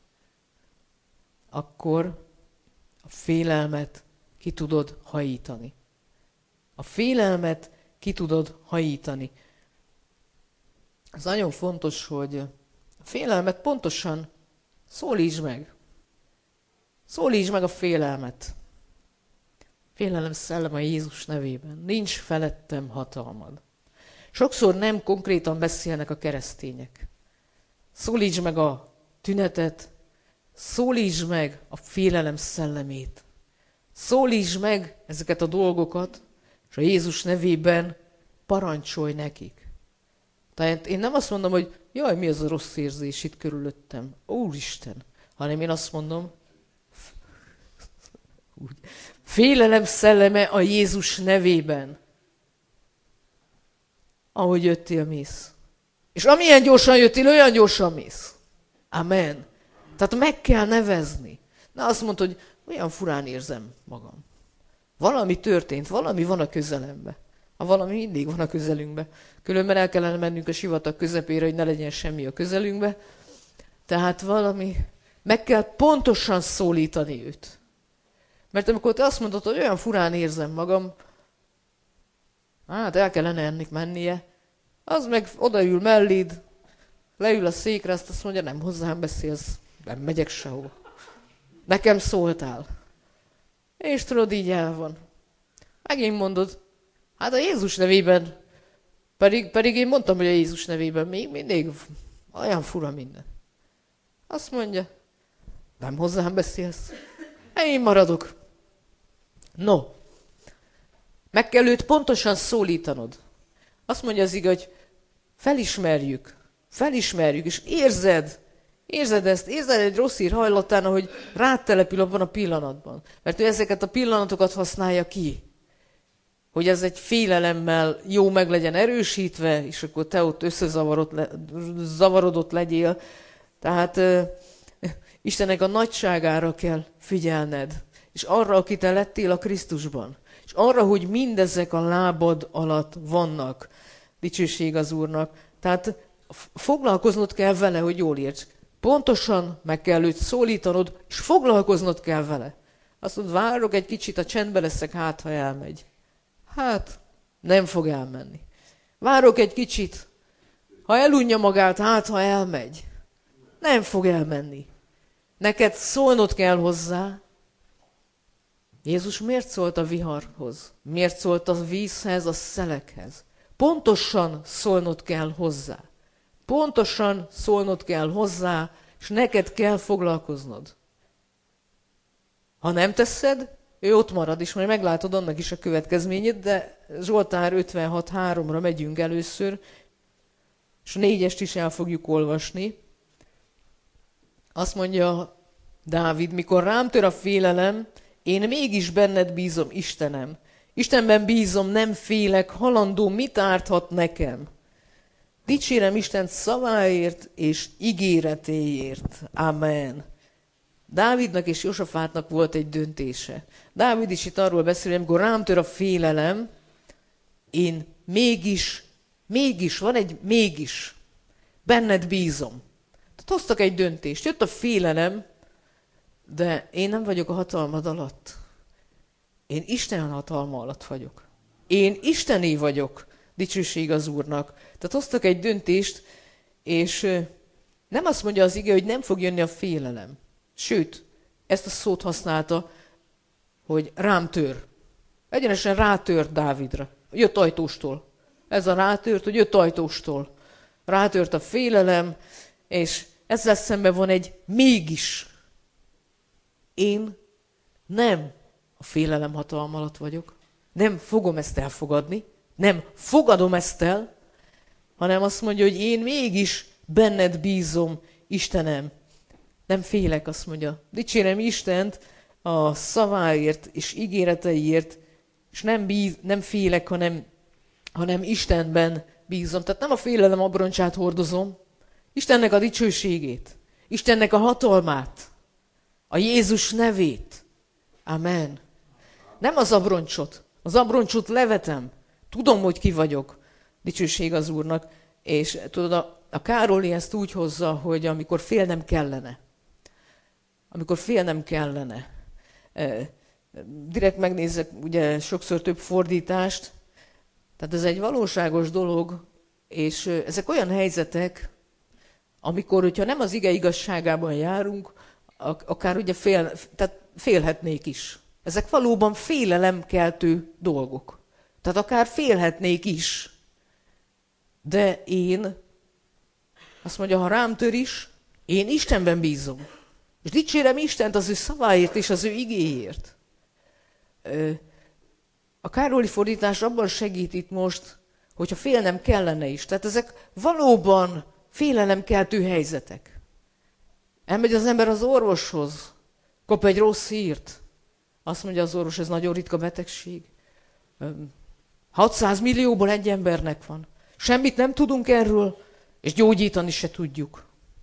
akkor a félelmet ki tudod hajítani. A félelmet ki tudod hajítani. Ez nagyon fontos, hogy a félelmet pontosan szólítsd meg. Szólítsd meg a félelmet. Félelem szelleme Jézus nevében. Nincs felettem hatalmad. Sokszor nem konkrétan beszélnek a keresztények. Szólítsd meg a tünetet, szólítsd meg a félelem szellemét. Szólítsd meg ezeket a dolgokat, és a Jézus nevében parancsolj nekik. Tehát én nem azt mondom, hogy jaj, mi az a rossz érzés itt körülöttem, Úristen, hanem én azt mondom, úgy, félelem szelleme a Jézus nevében. Ahogy jöttél, mész. És amilyen gyorsan jöttél, olyan gyorsan mész. Amen. Tehát meg kell nevezni. Na azt mondod, hogy olyan furán érzem magam. Valami történt, valami van a közelemben. Ha valami mindig van a közelünkbe. Különben el kellene mennünk a sivatag közepére, hogy ne legyen semmi a közelünkbe. Tehát valami, meg kell pontosan szólítani őt. Mert amikor te azt mondod, hogy olyan furán érzem magam, hát el kellene ennek mennie, az meg odaül melléd, leül a székre, azt azt mondja, nem hozzám beszélsz, nem megyek sehol. Nekem szóltál. És tudod, így el van. Megint mondod, hát a Jézus nevében, pedig, pedig én mondtam, hogy a Jézus nevében, még mindig olyan fura minden. Azt mondja, nem hozzám beszélsz, én maradok. No, meg kell őt pontosan szólítanod. Azt mondja az ige, hogy felismerjük, felismerjük, és érzed, érzed ezt, érzed egy rossz hír hajlatán, ahogy rád települ abban a pillanatban. Mert ő ezeket a pillanatokat használja ki, hogy ez egy félelemmel jó meg legyen erősítve, és akkor te ott összezavarodott legyél. Tehát uh, Istennek a nagyságára kell figyelned, és arra, aki te lettél a Krisztusban, és arra, hogy mindezek a lábad alatt vannak. Dicsőség az Úrnak. Tehát foglalkoznod kell vele, hogy jól érts. Pontosan meg kell őt szólítanod, és foglalkoznod kell vele. Azt mondod, várok egy kicsit, a csendbe leszek, hát ha elmegy. Hát, nem fog elmenni. Várok egy kicsit, ha elunja magát, hát ha elmegy. Nem fog elmenni. Neked szólnod kell hozzá. Jézus miért szólt a viharhoz? Miért szólt a vízhez, a szelekhez? Pontosan szólnod kell hozzá. Pontosan szólnod kell hozzá, és neked kell foglalkoznod. Ha nem teszed, ő ott marad, és majd meglátod annak is a következményét, de Zsoltár ötvenhat háromra megyünk először, és a négyest is el fogjuk olvasni. Azt mondja Dávid, mikor rám tör a félelem, én mégis benned bízom, Istenem. Istenben bízom, nem félek, halandó mit árthat nekem? Dicsérem Isten szaváért és ígéretéért. Amen. Dávidnak és Josafátnak volt egy döntése. Dávid is itt arról beszél, hogy amikor rám tör a félelem, én mégis, mégis, van egy mégis, benned bízom. Tehát hoztak egy döntést, jött a félelem, de én nem vagyok a hatalmad alatt. Én Isten hatalma alatt vagyok. Én Istené vagyok, dicsőség az Úrnak. Tehát hoztak egy döntést, és nem azt mondja az ige, hogy nem fog jönni a félelem. Sőt, ezt a szót használta, hogy rám tör. Egyenesen rátört Dávidra. Jött ajtóstól. Ez a rátört, hogy jött ajtóstól. Rátört a félelem, és ezzel szemben van egy mégis. Én nem a félelem hatalma alatt vagyok. Nem fogom ezt elfogadni. Nem fogadom ezt el, hanem azt mondja, hogy én mégis benned bízom, Istenem. Nem félek, azt mondja. Dicsérem Istent a szaváért és ígéreteiért, és nem, bíz, nem félek, hanem, hanem Istenben bízom. Tehát nem a félelem abroncsát hordozom, Istennek a dicsőségét, Istennek a hatalmát, a Jézus nevét. Amen. Nem az abroncsot. Az abroncsot levetem. Tudom, hogy ki vagyok. Dicsőség az Úrnak. És tudod, a, a Károli ezt úgy hozza, hogy amikor félnem kellene. Amikor félnem kellene. E, direkt megnézek ugye sokszor több fordítást. Tehát ez egy valóságos dolog, és ezek olyan helyzetek, amikor, hogyha nem az ige igazságában járunk, akár ugye fél, tehát félhetnék is. Ezek valóban félelemkeltő dolgok. Tehát akár félhetnék is. De én, azt mondja, ha rám tör is, én Istenben bízom. És dicsérem Istent az ő szaváért és az ő igéért. A Károli fordítás abban segít itt most, hogyha félnem kellene is. Tehát ezek valóban félelemkeltő helyzetek. Elmegy az ember az orvoshoz, kap egy rossz hírt. Azt mondja az orvos, ez nagyon ritka betegség. hatszáz millióból egy embernek van. Semmit nem tudunk erről, és gyógyítani se tudjuk.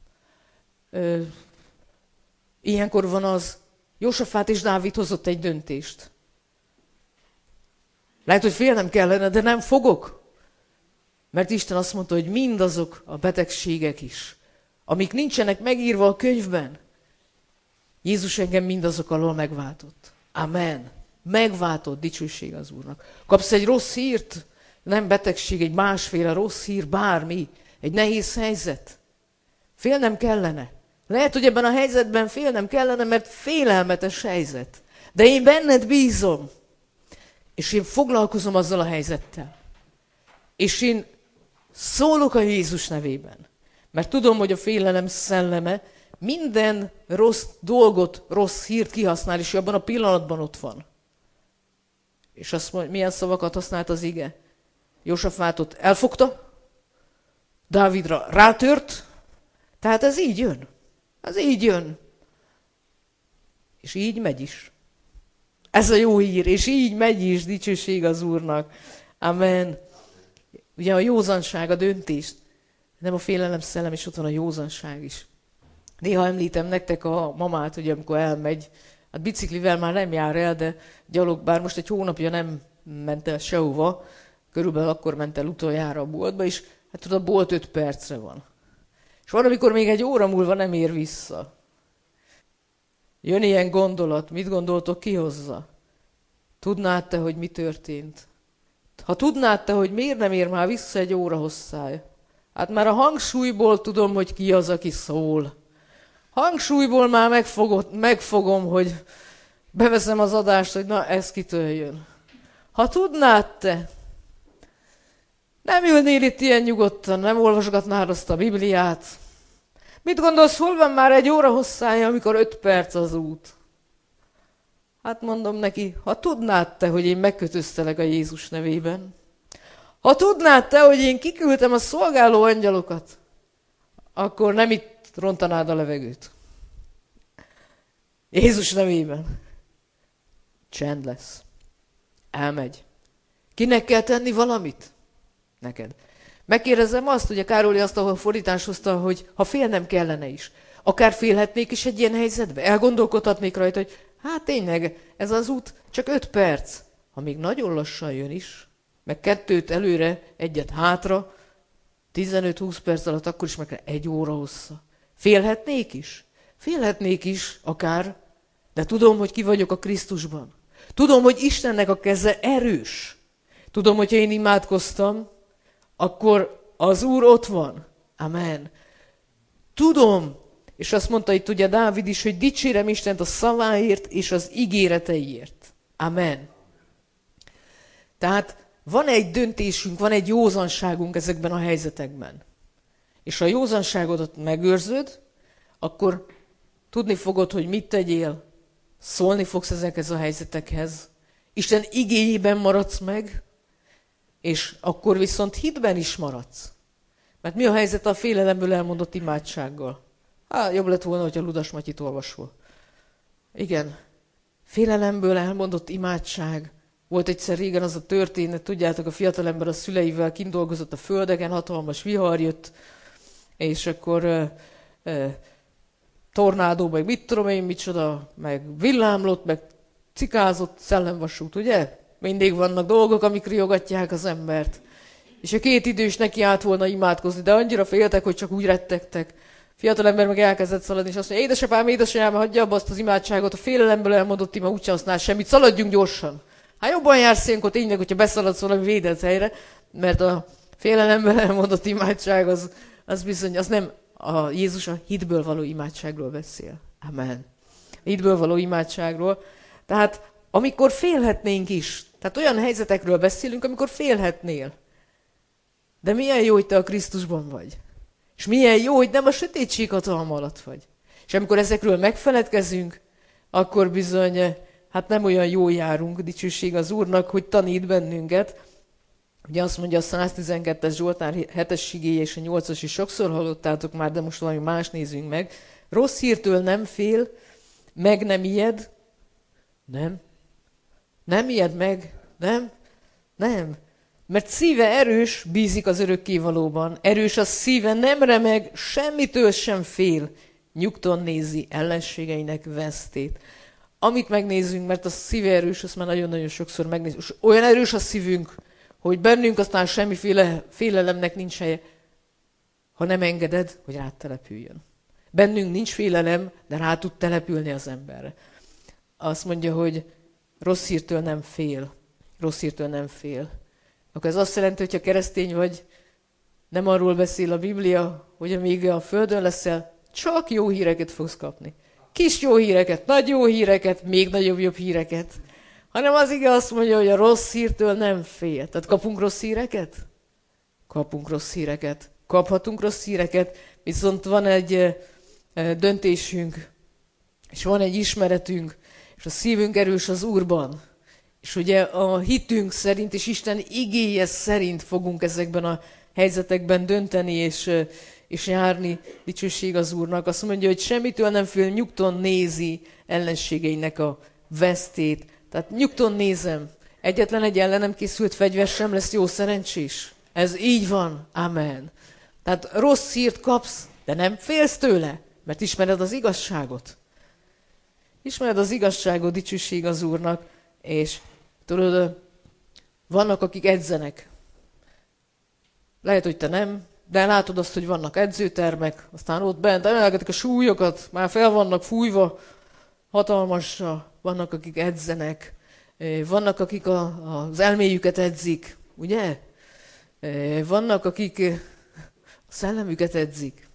Ilyenkor van az, Jósafát és Dávid hozott egy döntést. Lehet, hogy félnem kellene, de nem fogok. Mert Isten azt mondta, hogy mindazok a betegségek is, amik nincsenek megírva a könyvben, Jézus engem mindazok alól megváltott. Amen. Megváltott, dicsőség az Úrnak. Kapsz egy rossz hírt, nem betegség, egy másféle rossz hír, bármi, egy nehéz helyzet. Félnem kellene. Lehet, hogy ebben a helyzetben félnem kellene, mert félelmetes helyzet. De én benned bízom. És én foglalkozom azzal a helyzettel. És én szólok a Jézus nevében. Mert tudom, hogy a félelem szelleme minden rossz dolgot, rossz hírt kihasznál, és abban a pillanatban ott van. És azt mondja, milyen szavakat használt az ige? Jósafátot elfogta, Dávidra rátört, tehát ez így jön. Ez így jön. És így megy is. Ez a jó hír, és így megy is, dicsőség az Úrnak. Amen. Ugye a józanság, a döntést, nem a félelem szellem, és ott van a józanság is. Néha említem nektek a mamát, ugye, amikor elmegy, hát biciklivel már nem jár el, de gyalog, bár most egy hónapja nem ment el sehova, körülbelül akkor ment el utoljára a boltba, és hát tudod, a bolt öt percre van. És van, amikor még egy óra múlva nem ér vissza. Jön ilyen gondolat, mit gondoltok, ki hozza? Tudnád te, hogy mi történt? Ha tudnád te, hogy miért nem ér már vissza egy óra hosszája? Hát már a hangsúlyból tudom, hogy ki az, aki szól. Hangsúlyból már megfogod, megfogom, hogy beveszem az adást, hogy na, ez kitől jön. Ha tudnád te, nem ülnél itt ilyen nyugodtan, nem olvasgatnád azt a Bibliát. Mit gondolsz, hol van már egy óra hosszája, amikor öt perc az út? Hát mondom neki, ha tudnád te, hogy én megkötöztelek a Jézus nevében, ha tudnád te, hogy én kiküldtem a szolgáló angyalokat, akkor nem itt rontanád a levegőt. Jézus nevében. Csend lesz. Elmegy. Kinek kell tenni valamit? Neked. Megkérdezem azt, ugye Károli azt a fordítás hozta, hogy ha félnem kellene is, akár félhetnék is egy ilyen helyzetbe, elgondolkodhatnék rajta, hogy hát tényleg, ez az út csak öt perc, ha még nagyon lassan jön is, meg kettőt előre, egyet hátra, tizenöt-húsz perc alatt akkor is meg kell egy óra hossza. Félhetnék is? Félhetnék is, akár, de tudom, hogy ki vagyok a Krisztusban. Tudom, hogy Istennek a keze erős. Tudom, hogyha én imádkoztam, akkor az Úr ott van. Amen. Tudom, és azt mondta itt ugye Dávid is, hogy dicsérem Istent a szaváért és az ígéreteiért. Amen. Tehát van egy döntésünk, van egy józanságunk ezekben a helyzetekben. És ha a józanságodat megőrzöd, akkor tudni fogod, hogy mit tegyél, szólni fogsz ezekhez a helyzetekhez. Isten igéjében maradsz meg, és akkor viszont hitben is maradsz. Mert mi a helyzet a félelemből elmondott imádsággal? Há, jobb lett volna, hogyha Ludas Matyit olvasol. Igen, félelemből elmondott imádság. Volt egyszer régen az a történet, tudjátok, a fiatalember a szüleivel kint dolgozott a földeken, hatalmas vihar jött, és akkor uh, uh, tornádó, meg mit tudom én, micsoda, meg villámlott, meg cikázott, szellemvasút, ugye? Mindig vannak dolgok, amik riogatják az embert. És a két idős neki állt volna imádkozni, de annyira féltek, hogy csak úgy rettegtek. Fiatalember meg elkezdett szaladni, és azt mondja, édesapám, édesanyám, hagyja abba azt az imádságot, a félelemből elmondott ima úgyse használ semmit, szaladjunk gyorsan. Hát jobban jársz ilyenkor tényleg, hogyha beszaladsz valami védett helyre, mert a félelemből elmondott imádság az, az bizony, az nem a Jézus a hitből való imádságról beszél. Amen. Hitből való imádságról. Tehát amikor félhetnénk is, tehát olyan helyzetekről beszélünk, amikor félhetnél. De milyen jó, hogy te a Krisztusban vagy. És milyen jó, hogy nem a sötétség hatalma alatt vagy. És amikor ezekről megfeledkezünk, akkor bizony, hát nem olyan jól járunk, dicsőség az Úrnak, hogy tanít bennünket. Ugye azt mondja a száztizenkettes Zsoltár hetes igéje és a nyolcas is sokszor hallottátok már, de most valami más nézzünk meg. Rossz hírtől nem fél, meg nem ijed. Nem. Nem ijed meg. Nem. Nem. Mert szíve erős, bízik az örökkévalóban. Erős a szíve, nem remeg, semmitől sem fél. Nyugton nézi ellenségeinek vesztét. amit megnézünk, mert a szíve erős, azt már nagyon-nagyon sokszor megnézzük. És olyan erős a szívünk, hogy bennünk aztán semmiféle félelemnek nincs helye, ha nem engeded, hogy rád települjön. Bennünk nincs félelem, de rá tud települni az emberre. Azt mondja, hogy rossz hírtől nem fél. Rossz hírtől nem fél. Akkor ez azt jelenti, hogy ha keresztény vagy, nem arról beszél a Biblia, hogy amíg a földön leszel, csak jó híreket fogsz kapni. Kis jó híreket, nagy jó híreket, még nagyobb jobb híreket. Hanem az ige azt mondja, hogy a rossz hírtől nem fél. Tehát kapunk rossz híreket? Kapunk rossz híreket. Kaphatunk rossz híreket, viszont van egy döntésünk, és van egy ismeretünk, és a szívünk erős az Úrban. És ugye a hitünk szerint, és Isten igéje szerint fogunk ezekben a helyzetekben dönteni, és, és járni. Dicsőség az Úrnak. Azt mondja, hogy semmitől nem fél, nyugton nézi ellenségeinek a vesztét. Tehát nyugton nézem. Egyetlen egy ellenem készült fegyver sem lesz jó szerencsés. Ez így van. Amen. Tehát rossz hírt kapsz, de nem félsz tőle, mert ismered az igazságot. Ismered az igazságot, dicsőség az Úrnak, és tudod, vannak, akik edzenek. Lehet, hogy te nem, de látod azt, hogy vannak edzőtermek, aztán ott bent emelgetik a súlyokat, már fel vannak fújva, hatalmasra, vannak, akik edzenek, vannak, akik a, az elméjüket edzik, ugye? Vannak, akik a szellemüket edzik.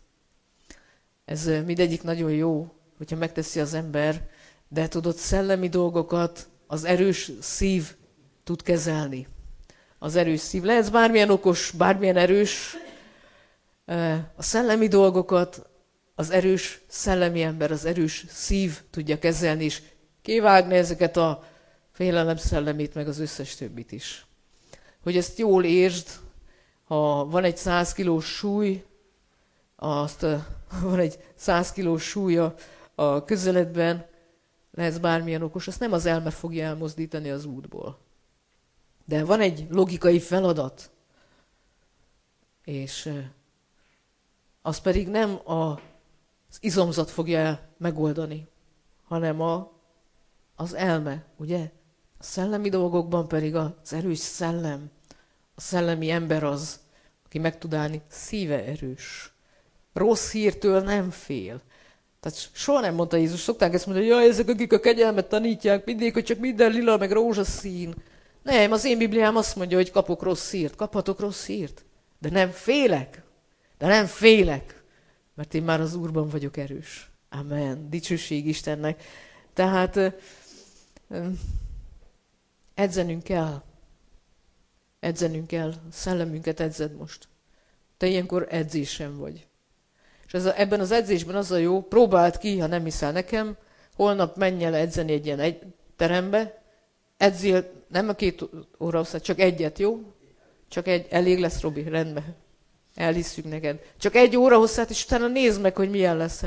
Ez mindegyik nagyon jó, hogyha megteszi az ember, de tudod, szellemi dolgokat az erős szív tud kezelni. Az erős szív. Lehetsz bármilyen okos, bármilyen erős. A szellemi dolgokat az erős szellemi ember, az erős szív tudja kezelni, és kivágni ezeket a félelem szellemét, meg az összes többit is. Hogy ezt jól értsd, ha van egy száz kilós súly, azt van egy száz kilós súlya a közeledben, lehetsz bármilyen okos, azt nem az elme fogja elmozdítani az útból. De van egy logikai feladat, és az pedig nem az izomzat fogja megoldani, hanem a, az elme, ugye? A szellemi dolgokban pedig az erős szellem, a szellemi ember az, aki meg tud állni, szíve erős. Rossz hírtől nem fél. Tehát soha nem mondta Jézus, szokták ezt mondani, hogy jaj, ezek, akik a kegyelmet tanítják, mindig, hogy csak minden lila, meg rózsaszín. Nem, az én Bibliám azt mondja, hogy kapok rossz hírt, kaphatok rossz hírt. De nem félek, de nem félek, mert én már az Úrban vagyok erős. Amen. Dicsőség Istennek. Tehát edzenünk kell. Edzenünk kell. Szellemünket edzed most. Te ilyenkor edzésen vagy. És ez a, ebben az edzésben az a jó, próbáld ki, ha nem hiszel nekem, holnap menj el edzeni egy ilyen egy terembe, edzél, nem a két óra hosszát, csak egyet, jó? Csak egy, elég lesz, Robi, rendben. Elhisszük neked. Csak egy óra hosszát, és utána nézd meg, hogy milyen lesz.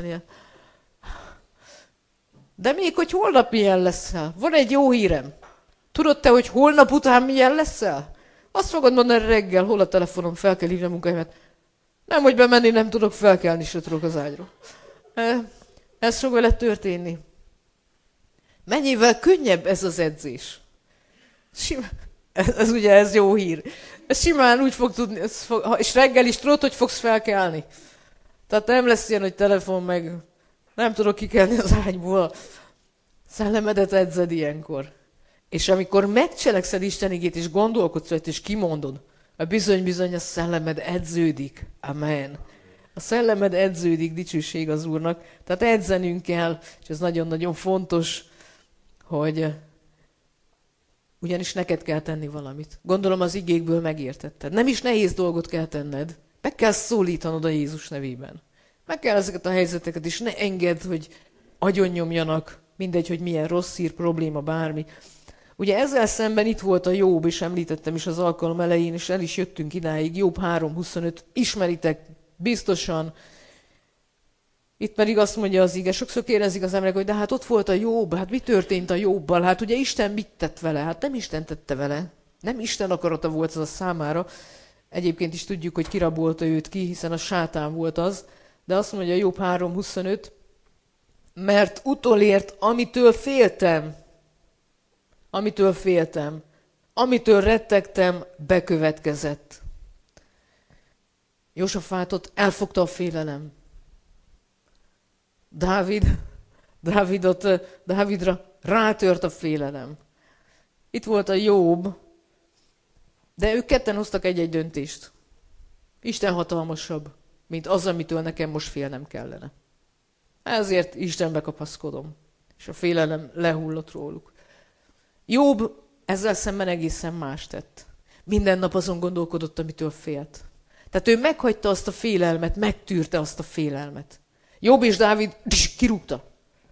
De még, hogy holnap milyen leszel. Van egy jó hírem. Tudod te, hogy holnap után milyen leszel? Azt fogod mondani reggel, hol a telefonom, fel kell hívni a munkáimat. Nem, hogy bemenni, nem tudok felkelni, se tudok az ágyról. Ez fog vele történni. Mennyivel könnyebb ez az edzés? Simán, ez, ez ugye, ez jó hír. Ez simán úgy fog tudni, fog, és reggel is tudod, hogy fogsz felkelni. Tehát nem lesz ilyen, hogy telefon meg, nem tudok kikelni az ágyból. Szellemedet edzed ilyenkor. És amikor megcselekszed Isten igét, és gondolkodsz rajta, és kimondod, a bizony-bizony a szellemed edződik. Amen. A szellemed edződik, dicsőség az Úrnak. Tehát edzenünk kell, és ez nagyon-nagyon fontos, hogy ugyanis neked kell tenni valamit. Gondolom az igékből megértetted. Nem is nehéz dolgot kell tenned. Meg kell szólítanod a Jézus nevében. Meg kell ezeket a helyzeteket, és ne engedd, hogy agyonnyomjanak, mindegy, hogy milyen rossz hír, probléma, bármi. Ugye ezzel szemben itt volt a Jobb, és említettem is az alkalom elején, és el is jöttünk idáig, Jobb három huszonöt, ismeritek biztosan. Itt pedig azt mondja az ige, sokszor kérdezik az emberek, hogy de hát ott volt a Jobb, hát mi történt a Jobbal? Hát ugye Isten mit tett vele? Hát nem Isten tette vele. Nem Isten akarata volt az a számára. Egyébként is tudjuk, hogy kirabolta őt ki, hiszen a sátán volt az. De azt mondja Jobb három huszonöt, Mert utolért, amitől féltem, amitől féltem, amitől rettegtem, bekövetkezett. Jósafátot elfogta a félelem. Dávid, Dávidot, Dávidra rátört a félelem. Itt volt a Jobb, de ők ketten hoztak egy-egy döntést. Isten hatalmasabb, mint az, amitől nekem most félnem kellene. Ezért Istenbe kapaszkodom, és a félelem lehullott róluk. Jobb ezzel szemben egészen más tett. Minden nap azon gondolkodott, amitől félt. Tehát ő meghagyta azt a félelmet, megtűrte azt a félelmet. Jobb és Dávid kirúgta.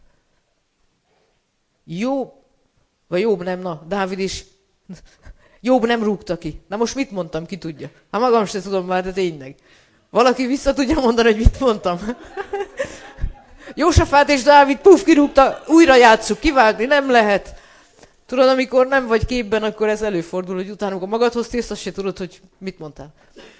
Jobb, vagy Jobb nem, na, Dávid is. Jobb nem rúgta ki. Na most mit mondtam, ki tudja? Hát magam sem tudom már, de tényleg. Valaki vissza tudja mondani, hogy mit mondtam? Jósafát és Dávid, puf, kirúgta, újra játsszuk, kivágni nem lehet. Tudod, amikor nem vagy képben, akkor ez előfordul, hogy utána, amikor magadhoz térsz, azt se tudod, hogy mit mondtál.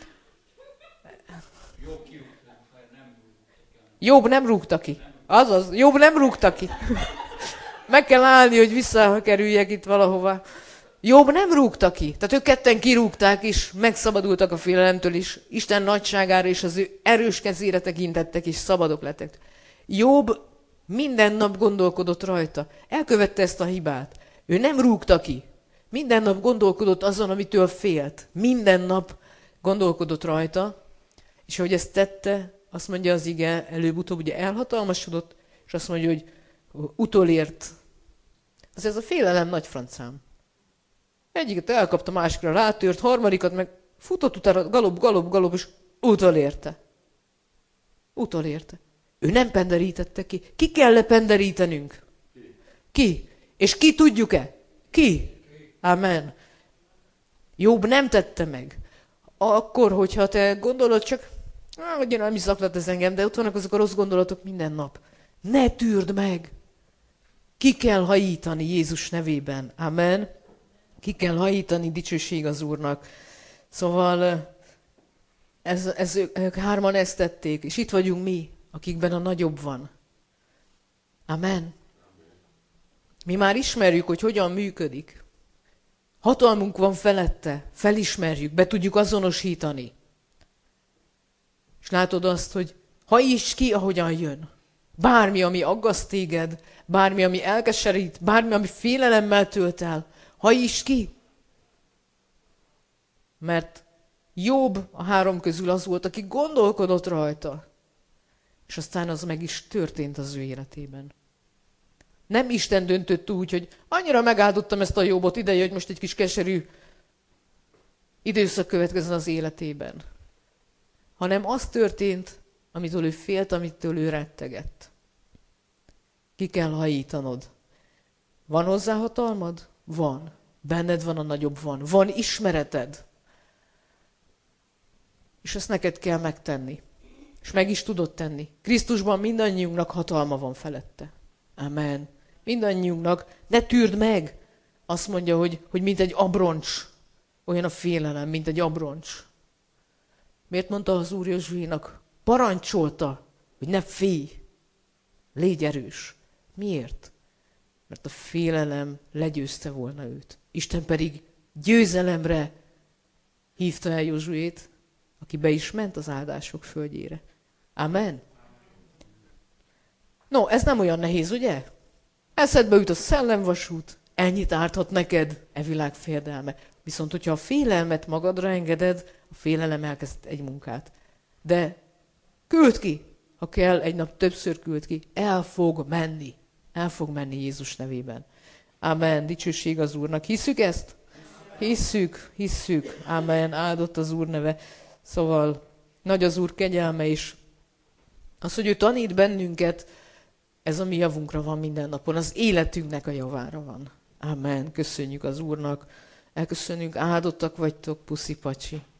Jobb nem rúgta ki. Azaz, Jobb nem rúgta ki. Meg kell állni, hogy visszakerüljek itt valahova. Jobb nem rúgta ki. Tehát ők ketten kirúgták, és megszabadultak a félelemtől is. Isten nagyságára és az ő erős kezére tekintettek, és szabadok lettek. Jobb minden nap gondolkodott rajta. Elkövette ezt a hibát. Ő nem rúgta ki. Minden nap gondolkodott azon, amitől félt. Minden nap gondolkodott rajta, és ahogy ezt tette, azt mondja az ige, előbb-utóbb ugye elhatalmasodott, és azt mondja, hogy utolért. Az ez a félelem nagy francám. Egyiket elkapta, másikra rátört, harmadikat meg futott utána, galop, galop, galop, és utolérte. Utolérte. Ő nem penderítette ki. Ki kell lependerítenünk? Ki? És ki tudjuk-e? Ki? Amen. Jobb nem tette meg. Akkor, hogyha te gondolod csak, hogy nem is zaklat ez engem, de ott vannak azok a rossz gondolatok minden nap. Ne tűrd meg! Ki kell hajítani Jézus nevében. Amen. Ki kell hajítani, dicsőség az Úrnak. Szóval ez, ez, ők hárman ezt tették, és itt vagyunk mi, akikben a nagyobb van. Amen. Mi már ismerjük, hogy hogyan működik. Hatalmunk van felette, felismerjük, be tudjuk azonosítani. És látod azt, hogy hajítsd ki, ahogyan jön. Bármi, ami aggaszt téged, bármi, ami elkeserít, bármi, ami félelemmel tölt el, hajítsd ki. Mert Jobb a három közül az volt, aki gondolkodott rajta. És aztán az meg is történt az ő életében. Nem Isten döntött úgy, hogy annyira megáldottam ezt a Jobbot ideje, hogy most egy kis keserű időszak következzen az életében. Hanem az történt, amitől ő félt, amitől ő rettegett. Ki kell hajítanod. Van hozzá hatalmad? Van. Benned van a nagyobb van. Van ismereted. És ezt neked kell megtenni. És meg is tudod tenni. Krisztusban mindannyiunknak hatalma van felette. Amen. Mindannyiunknak. Ne tűrd meg! Azt mondja, hogy, hogy mint egy abroncs. Olyan a félelem, mint egy abroncs. Miért mondta az Úr Józsuénak? Parancsolta, hogy ne félj. Légy erős. Miért? Mert a félelem legyőzte volna őt. Isten pedig győzelemre hívta el Józsuét, aki be is ment az áldások földjére. Amen. No, ez nem olyan nehéz, ugye? Eszedbe jut a szellemvasút, ennyit árthat neked e világ féldelme. Viszont, hogyha a félelmet magadra engeded, a félelem elkezd egy munkát. De küld ki, ha kell, egy nap többször küld ki, el fog menni. El fog menni Jézus nevében. Amen. Dicsőség az Úrnak. Hisszük ezt? Hisszük, hisszük. Amen. Áldott az Úr neve. Szóval nagy az Úr kegyelme is. Az, hogy ő tanít bennünket, ez a mi javunkra van minden napon. Az életünknek a javára van. Amen. Köszönjük az Úrnak. Elköszönünk, áldottak vagytok, puszi pacsi.